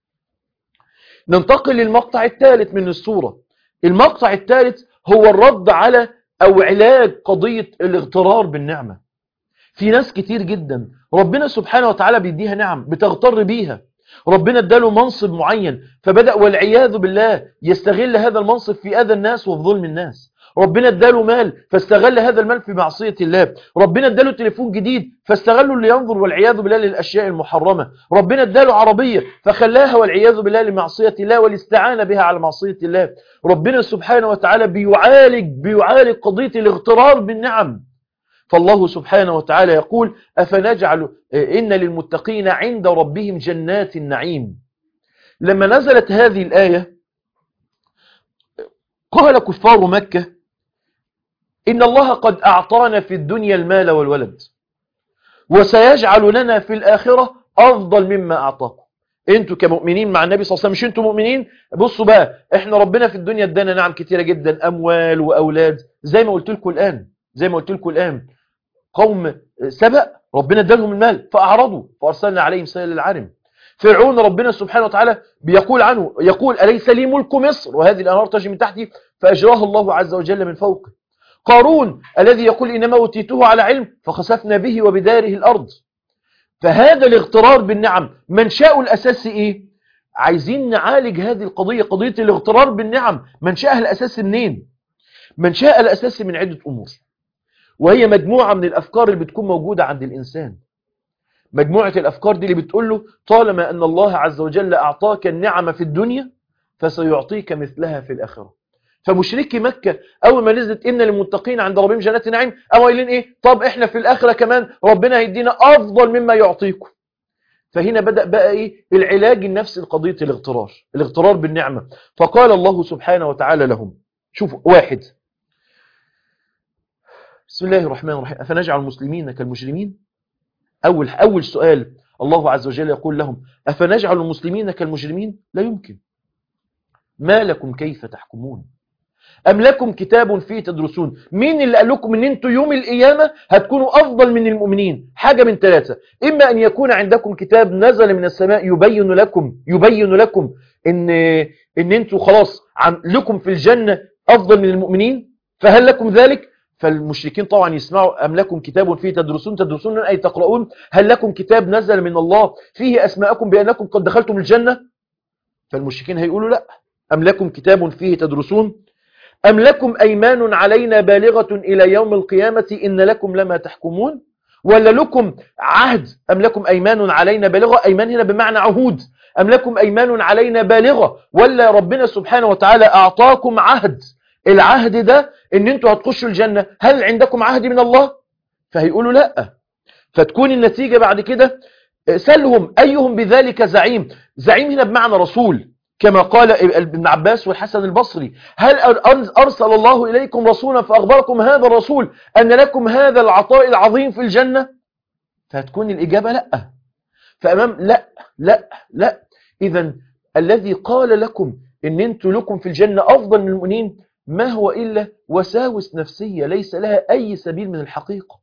ننتقل للمقطع الثالث من السورة. المقطع الثالث هو الرد على أو علاج قضية الاغترار بالنعمة. في ناس كتير جدا ربنا سبحانه وتعالى بيديها نعم بتغتر بيها، ربنا اداله منصب معين فبدأ والعياذ بالله يستغل هذا المنصب في أذى الناس وفي ظلم الناس. ربنا اداله مال فاستغل هذا المال في معصية الله. ربنا اداله تليفون جديد فاستغله لينظر والعياذ بالله للأشياء المحرمة. ربنا اداله عربية فخلاها والعياذ بالله لمعصية الله والاستعانة بها على معصية الله. ربنا سبحانه وتعالى بيعالج بيعالج قضية الاغترار بالنعم. فالله سبحانه وتعالى يقول أفنجعل إن للمتقين عند ربهم جنات النعيم. لما نزلت هذه الآية قال كفار مكة إن الله قد أعطانا في الدنيا المال والولد وسيجعل لنا في الآخرة أفضل مما أعطاكم. انتوا كمؤمنين مع النبي صلى الله عليه وسلم، مش انتوا مؤمنين؟ بصوا بقى، احنا ربنا في الدنيا ادانا نعم كتيرة جدا، أموال وأولاد، زي ما قلت لكم الآن زي ما قلت لكم الآن قوم سبأ ربنا ادالهم المال فأعرضوا فأرسلنا عليهم سيل العرم. فرعون ربنا سبحانه وتعالى بيقول عنه يقول أليس لي ملك مصر وهذه الأنهار تجري من تحتي فأجراها الله عز وجل من فوقه. قارون الذي يقول إنما أوتيته على علم فخسفنا به وبداره الأرض. فهذا الاغترار بالنعم منشأه الأساسي إيه؟ عايزين نعالج هذه القضية، قضية الاغترار بالنعم منشأها الأساسي منين؟ منشأها الأساسي من عدة أمور، وهي مجموعة من الأفكار اللي بتكون موجودة عند الإنسان. مجموعة الأفكار دي اللي بتقول له طالما أن الله عز وجل أعطاك النعمة في الدنيا فسيعطيك مثلها في الآخرة. فمشركي مكة أول ما نزلت إن للمتقين عند ربهم جنات نعيم أو قايلين إيه؟ طب إحنا في الآخرة كمان ربنا هيدينا أفضل مما يعطيكم. فهنا بدأ بقى إيه؟ العلاج النفسي لقضية الاغترار، الاغترار بالنعمة. فقال الله سبحانه وتعالى لهم، شوفوا، واحد، بسم الله الرحمن الرحيم، أفنجعل المسلمين كالمجرمين؟ أول أول سؤال الله عز وجل يقول لهم أفنجعل المسلمين كالمجرمين؟ لا يمكن. ما لكم كيف تحكمون أم لكم كتاب فيه تدرسون. مين اللي قال لكم ان انتوا يوم القيامة هتكونوا أفضل من المؤمنين؟ حاجة من ثلاثة: إما أن يكون عندكم كتاب نزل من السماء يبين لكم يبين لكم ان ان انتوا خلاص عن لكم في الجنة أفضل من المؤمنين، فهل لكم ذلك؟ فالمشركين طبعا يسمعوا أم لكم كتاب فيه تدرسون، تدرسون أي تقرؤون، هل لكم كتاب نزل من الله فيه أسماءكم بأنكم قد دخلتم الجنة؟ فالمشركين هيقولوا لا. أم لكم كتاب فيه تدرسون أم لكم أيمان علينا بالغة إلى يوم القيامة إن لكم لما تحكمون، ولا لكم عهد؟ أم لكم أيمان علينا بالغة، أيمان هنا بمعنى عهود، أم لكم أيمان علينا بالغة، ولا ربنا سبحانه وتعالى أعطاكم عهد، العهد ده إن أنتوا هتخشوا الجنة، هل عندكم عهد من الله؟ فهيقولوا لا. فتكون النتيجة بعد كده سلهم أيهم بذلك زعيم. زعيم هنا بمعنى رسول، كما قال ابن عباس والحسن البصري: هل أرسل الله إليكم رسولا فأخبركم هذا الرسول أن لكم هذا العطاء العظيم في الجنة؟ فهتكون الإجابة لا. فأمام لا لا لا. إذن الذي قال لكم إن أنتم لكم في الجنة أفضل من المؤمنين ما هو إلا وساوس نفسية ليس لها أي سبيل من الحقيقة.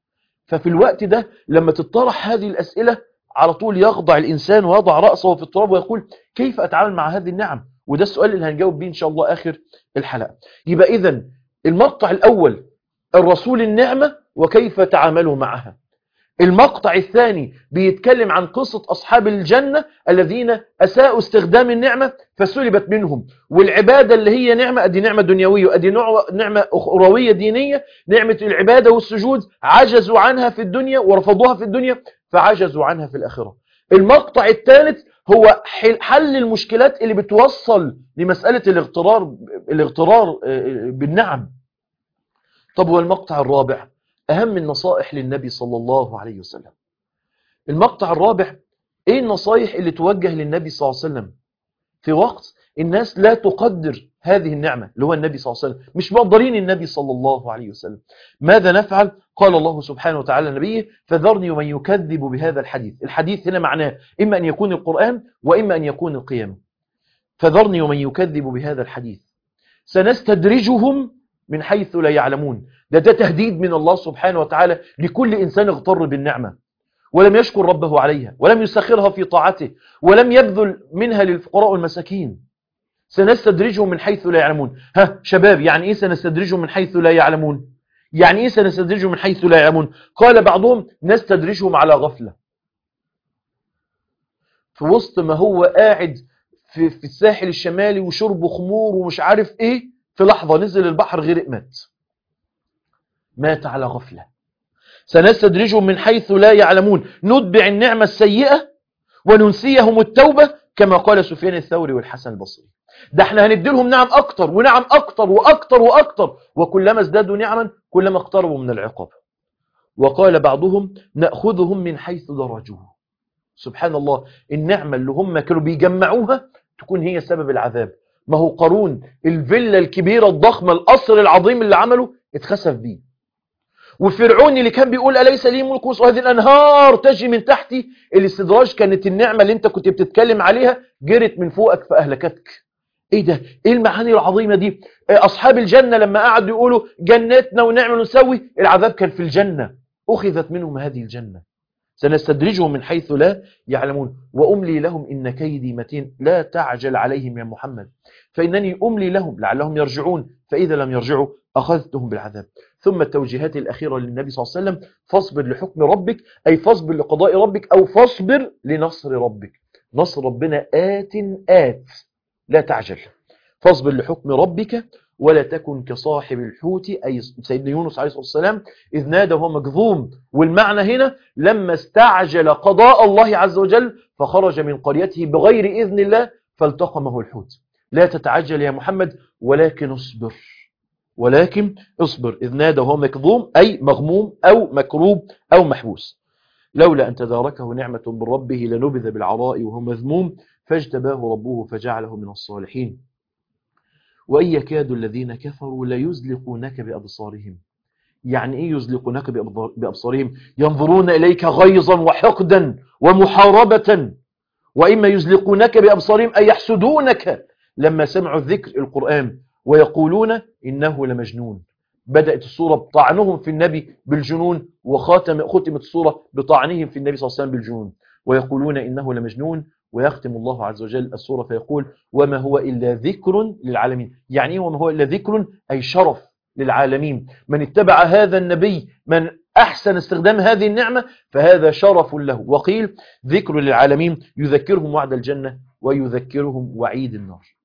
ففي الوقت ده لما تطرح هذه الأسئلة على طول يخضع الإنسان ويضع رأسه في التراب ويقول كيف أتعامل مع هذه النعم؟ وده السؤال اللي هنجاوب به إن شاء الله آخر الحلقة. يبقى إذن المقطع الأول الرسول النعمة وكيف تعاملوا معها. المقطع الثاني بيتكلم عن قصة أصحاب الجنة الذين أساءوا استخدام النعمة فسلبت منهم، والعبادة اللي هي نعمة، أدي نعمة دنيوية وأدي نعمة أخروية دينية، نعمة العبادة والسجود عجزوا عنها في الدنيا ورفضوها في الدنيا فعجزوا عنها في الآخرة. المقطع الثالث هو حل المشكلات اللي بتوصل لمسألة الاغترار الاغترار بالنعم. طب والمقطع الرابع أهم النصائح للنبي صلى الله عليه وسلم. المقطع الرابع إيه النصائح اللي توجه للنبي صلى الله عليه وسلم في وقت الناس لا تقدر هذه النعمة اللي هو النبي صلى الله عليه وسلم، مش مقدرين النبي صلى الله عليه وسلم. ماذا نفعل؟ قال الله سبحانه وتعالى لنبيه: فذرني ومن يكذب بهذا الحديث. الحديث هنا معناه إما أن يكون القرآن وإما أن يكون القيامة. فذرني ومن يكذب بهذا الحديث سنستدرجهم من حيث لا يعلمون. ده ده تهديد من الله سبحانه وتعالى لكل إنسان اغتر بالنعمة ولم يشكر ربه عليها ولم يسخرها في طاعته ولم يبذل منها للفقراء والمساكين. سنستدرجهم من حيث لا يعلمون. ها شباب، يعني إيه سنستدرجهم من حيث لا يعلمون؟ يعني إيه سنستدرجهم من حيث لا يعلمون؟ قال بعضهم نستدرجهم على غفلة، في وسط ما هو قاعد في, في الساحل الشمالي وشرب خمور ومش عارف إيه، في لحظة نزل البحر غرق مات مات على غفلة. سنستدرجهم من حيث لا يعلمون، نتبع النعمة السيئة وننسيهم التوبة كما قال سفيان الثوري والحسن البصري. ده احنا هنديلهم نعم أكتر ونعم أكتر وأكتر وأكتر، وكلما ازدادوا نعما كلما اقتربوا من العقاب. وقال بعضهم نأخذهم من حيث درجوه. سبحان الله، النعمة اللي هم كانوا بيجمعوها تكون هي سبب العذاب. ما هو قارون الفيلا الكبيرة الضخمة القصر العظيم اللي عمله اتخسف بيه، وفرعون اللي كان بيقول أليس لي ملك مصر وهذه الأنهار تجري من تحتي، الاستدراج كانت النعمة اللي انت كنت بتتكلم عليها جرت من فوقك فأهلكتك. ايه ده؟ ايه المعاني العظيمة دي؟ أصحاب الجنة لما قعدوا يقولوا جنتنا ونعمل نسوي، العذاب كان في الجنة، أخذت منهم هذه الجنة. سنستدرجهم من حيث لا يعلمون وأملي لهم إن كيدي متين. لا تعجل عليهم يا محمد فإنني أملي لهم لعلهم يرجعون، فإذا لم يرجعوا أخذتهم بالعذاب. ثم التوجيهات الأخيرة للنبي صلى الله عليه وسلم: فاصبر لحكم ربك، أي فاصبر لقضاء ربك، أو فاصبر لنصر ربك. نصر ربنا آت آت، لا تعجل. فاصبر لحكم ربك ولا تكن كصاحب الحوت، أي سيدنا يونس عليه الصلاة والسلام إذ نادى وهو مكظوم. والمعنى هنا لما استعجل قضاء الله عز وجل فخرج من قريته بغير إذن الله فالتقمه الحوت. لا تتعجل يا محمد ولكن اصبر، ولكن اصبر. إذ نادى وهو مكظوم أي مغموم أو مكروب أو محبوس. لولا أن تداركه نعمة من ربه لنبذ بالعراء وهو مذموم فاجتباه ربه فجعله من الصالحين. وإن يكاد الذين كفروا ليزلقونك بأبصارهم. يعني إيه يزلقونك بأبصارهم؟ ينظرون إليك غيظا وحقدا ومحاربة. وإما يزلقونك بأبصارهم أي يحسدونك لما سمعوا الذكر القرآن ويقولون إنه لمجنون. بدأت السورة بطعنهم في النبي بالجنون، وختم ختمت السورة بطعنهم في النبي صلى الله عليه وسلم بالجنون، ويقولون إنه لمجنون. ويختم الله عز وجل السورة فيقول وما هو إلا ذكر للعالمين. يعني إيه وما هو إلا ذكر؟ أي شرف للعالمين. من اتبع هذا النبي، من أحسن استخدام هذه النعمة، فهذا شرف له. وقيل ذكر للعالمين يذكرهم وعد الجنة ويذكرهم وعيد النار.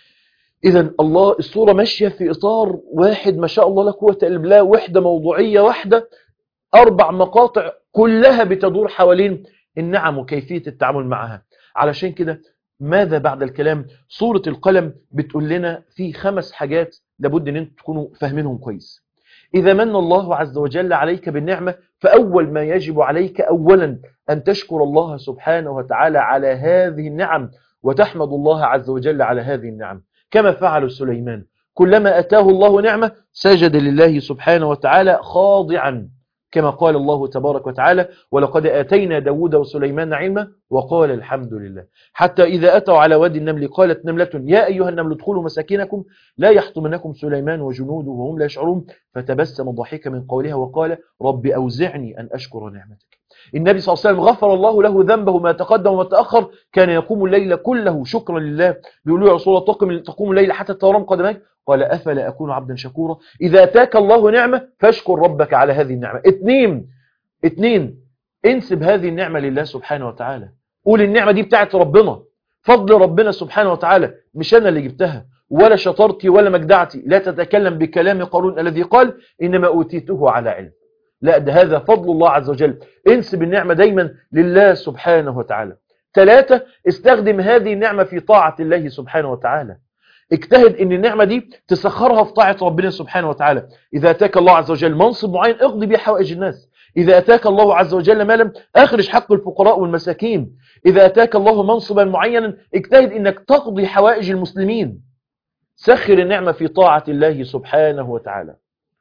إذن الله السورة ماشية في إطار واحد ما شاء الله لا قوة إلا بالله، وحدة موضوعية واحدة، أربع مقاطع كلها بتدور حوالين النعم وكيفية التعامل معها. علشان كده ماذا بعد الكلام؟ سورة القلم بتقول لنا في خمس حاجات لابد أن انتم تكونوا فاهمينهم كويس. إذا من الله عز وجل عليك بالنعمة، فأول ما يجب عليك أولا أن تشكر الله سبحانه وتعالى على هذه النعم، وتحمد الله عز وجل على هذه النعم، كما فعل سليمان. كلما أتاه الله نعمة سجد لله سبحانه وتعالى خاضعا، كما قال الله تبارك وتعالى ولقد آتينا داود وسليمان علما وقال الحمد لله. حتى إذا أتوا على وادي النمل قالت نملة يا أيها النمل ادخلوا مساكنكم لا يحطمنكم سليمان وجنوده وهم لا يشعرون، فتبسم ضحكا من قولها وقال رب أوزعني أن أشكر نعمتك. النبي صلى الله عليه وسلم غفر الله له ذنبه ما تقدم وما تأخر، كان يقوم الليل كله شكرا لله. بيقولوا يا رسول الله تقوم الليل حتى تورم قدميك؟ قال أفلا أكون عبدا شكورا. إذا أتاك الله نعمة فاشكر ربك على هذه النعمة. اثنين اثنين انسب هذه النعمة لله سبحانه وتعالى. قول النعمة دي بتاعت ربنا، فضل ربنا سبحانه وتعالى، مش أنا اللي جبتها ولا شطرتي ولا مجدعتي. لا تتكلم بكلام قارون الذي قال إنما أوتيته على علم. لا، ده هذا فضل الله عز وجل. انسب النعمة دايما لله سبحانه وتعالى. ثلاثة استخدم هذه النعمة في طاعة الله سبحانه وتعالى. اجتهد ان النعمة دي تسخرها في طاعة ربنا سبحانه وتعالى. إذا أتاك الله عز وجل منصب معين اقضي به حوائج الناس. إذا أتاك الله عز وجل مالا أخرج حق الفقراء والمساكين. إذا أتاك الله منصبا معينا اجتهد انك تقضي حوائج المسلمين. سخر النعمة في طاعة الله سبحانه وتعالى.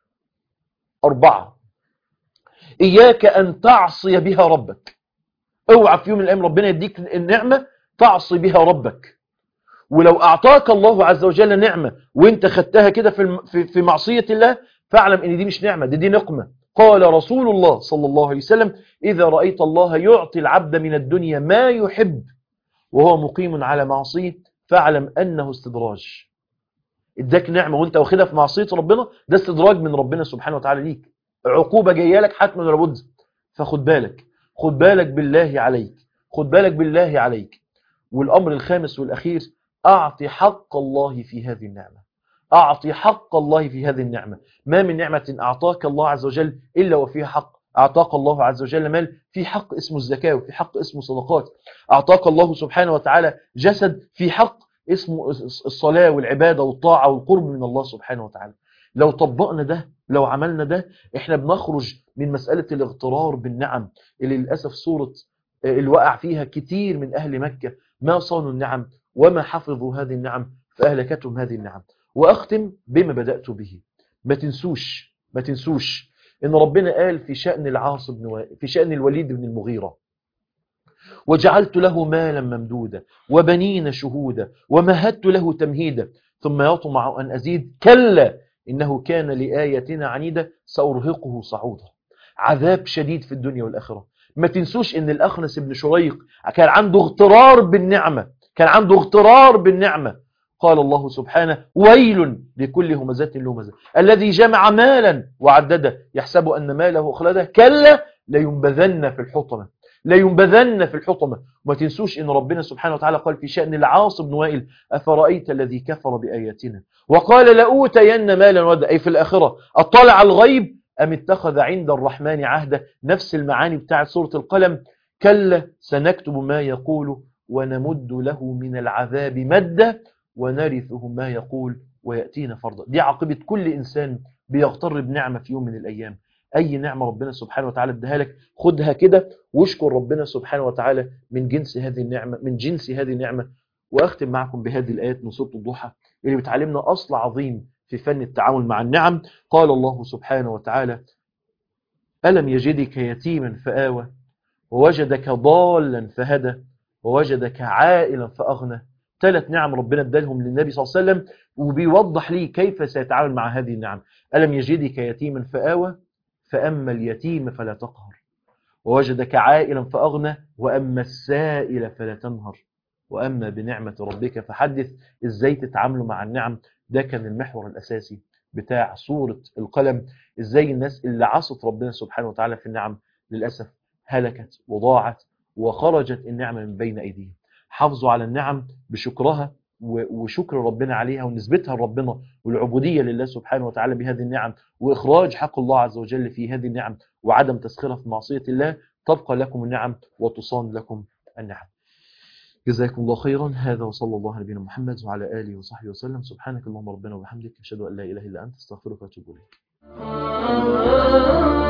أربعة إياك أن تعصي بها ربك. اوعى في يوم من الأيام ربنا يديك النعمة تعصي بها ربك. ولو أعطاك الله عز وجل نعمة وانت خدتها كده في في معصية الله، فاعلم ان دي مش نعمة، دي, دي نقمة. قال رسول الله صلى الله عليه وسلم إذا رأيت الله يعطي العبد من الدنيا ما يحب وهو مقيم على معصية فاعلم أنه استدراج. اداك نعمة وانت واخدها في معصية ربنا، ده استدراج من ربنا سبحانه وتعالى ليك، عقوبة جاية لك حتما ولا بد. فخد بالك، خد بالك بالله عليك، خد بالك بالله عليك. والأمر الخامس والأخير أعطي حق الله في هذه النعمة. أعطي حق الله في هذه النعمة. ما من نعمة أعطاك الله عز وجل إلا وفيها حق. أعطاك الله عز وجل مال، في حق اسمه الزكاة وفي حق اسمه صدقات. أعطاك الله سبحانه وتعالى جسد، في حق اسمه الصلاة والعبادة والطاعة والقرب من الله سبحانه وتعالى. لو طبقنا ده، لو عملنا ده، احنا بنخرج من مسألة الاغترار بالنعم اللي للأسف صورة الوقع فيها كتير من أهل مكة. ما صانوا النعم وما حفظوا هذه النعم فأهلكتهم هذه النعم. وأختم بما بدأت به. ما تنسوش ما تنسوش إن ربنا قال في شأن العاص بن و... في شأن الوليد بن المغيرة وجعلت له مالا ممدودا وبنين شهودا ومهدت له تمهيدا ثم يطمع أن أزيد كلا إنه كان لآياتنا عنيدا سأرهقه صعودا. عذاب شديد في الدنيا والآخرة. ما تنسوش إن الأخنس بن شريق كان عنده اغترار بالنعمة، كان عنده اغترار بالنعمة. قال الله سبحانه ويل لكل همزة لمزة الذي جمع مالا وعدده يحسب أن ماله أخلده كلا لينبذن في الحطمة، لينبذن في الحطمة. وما تنسوش إن ربنا سبحانه وتعالى قال في شأن العاص بن وائل أفرأيت الذي كفر بآياتنا وقال لأوتين مالا ودا، أي في الآخرة أطلع الغيب أم اتخذ عند الرحمن عهدا. نفس المعاني بتاعت سورة القلم. كلا سنكتب ما يقول ونمد له من العذاب مدا ونرثه ما يقول ويأتينا فرضا. دي عاقبة كل إنسان بيغتر بنعمة في يوم من الأيام. أي نعمة ربنا سبحانه وتعالى اداها لك خدها كده واشكر ربنا سبحانه وتعالى من جنس هذه النعمة، من جنس هذه النعمة. وأختم معكم بهذه الآيات من سورة الضحى اللي بتعلمنا أصل عظيم في فن التعامل مع النعم. قال الله سبحانه وتعالى ألم يجدك يتيما فآوى ووجدك ضالا فهدى ووجدك عائلا فأغنى ثلاث نعم ربنا ادالهم للنبي صلى الله عليه وسلم، وبيوضح لي كيف سيتعامل مع هذه النعم. ألم يجدك يتيما فآوى فأما اليتيم فلا تقهر، ووجدك عائلا فأغنى، وأما السائل فلا تنهر، وأما بنعمة ربك فحدث. إزاي تتعاملوا مع النعم؟ ده كان المحور الأساسي بتاع سورة القلم. إزاي الناس اللي عصت ربنا سبحانه وتعالى في النعم للأسف هلكت وضاعت وخرجت النعمة من بين أيديهم. حافظوا على النعم بشكرها وشكر ربنا عليها ونسبتها لربنا والعبودية لله سبحانه وتعالى بهذه النعم، وإخراج حق الله عز وجل في هذه النعم وعدم تسخيرها في معصية الله. تبقى لكم النعم وتصان لكم النعم. جزاكم الله خيرا. هذا وصلى الله على نبينا محمد وعلى آله وصحبه وسلم. سبحانك اللهم ربنا وبحمدك، أشهد أن لا إله إلا أنت، استغفرك وأتوب إليك.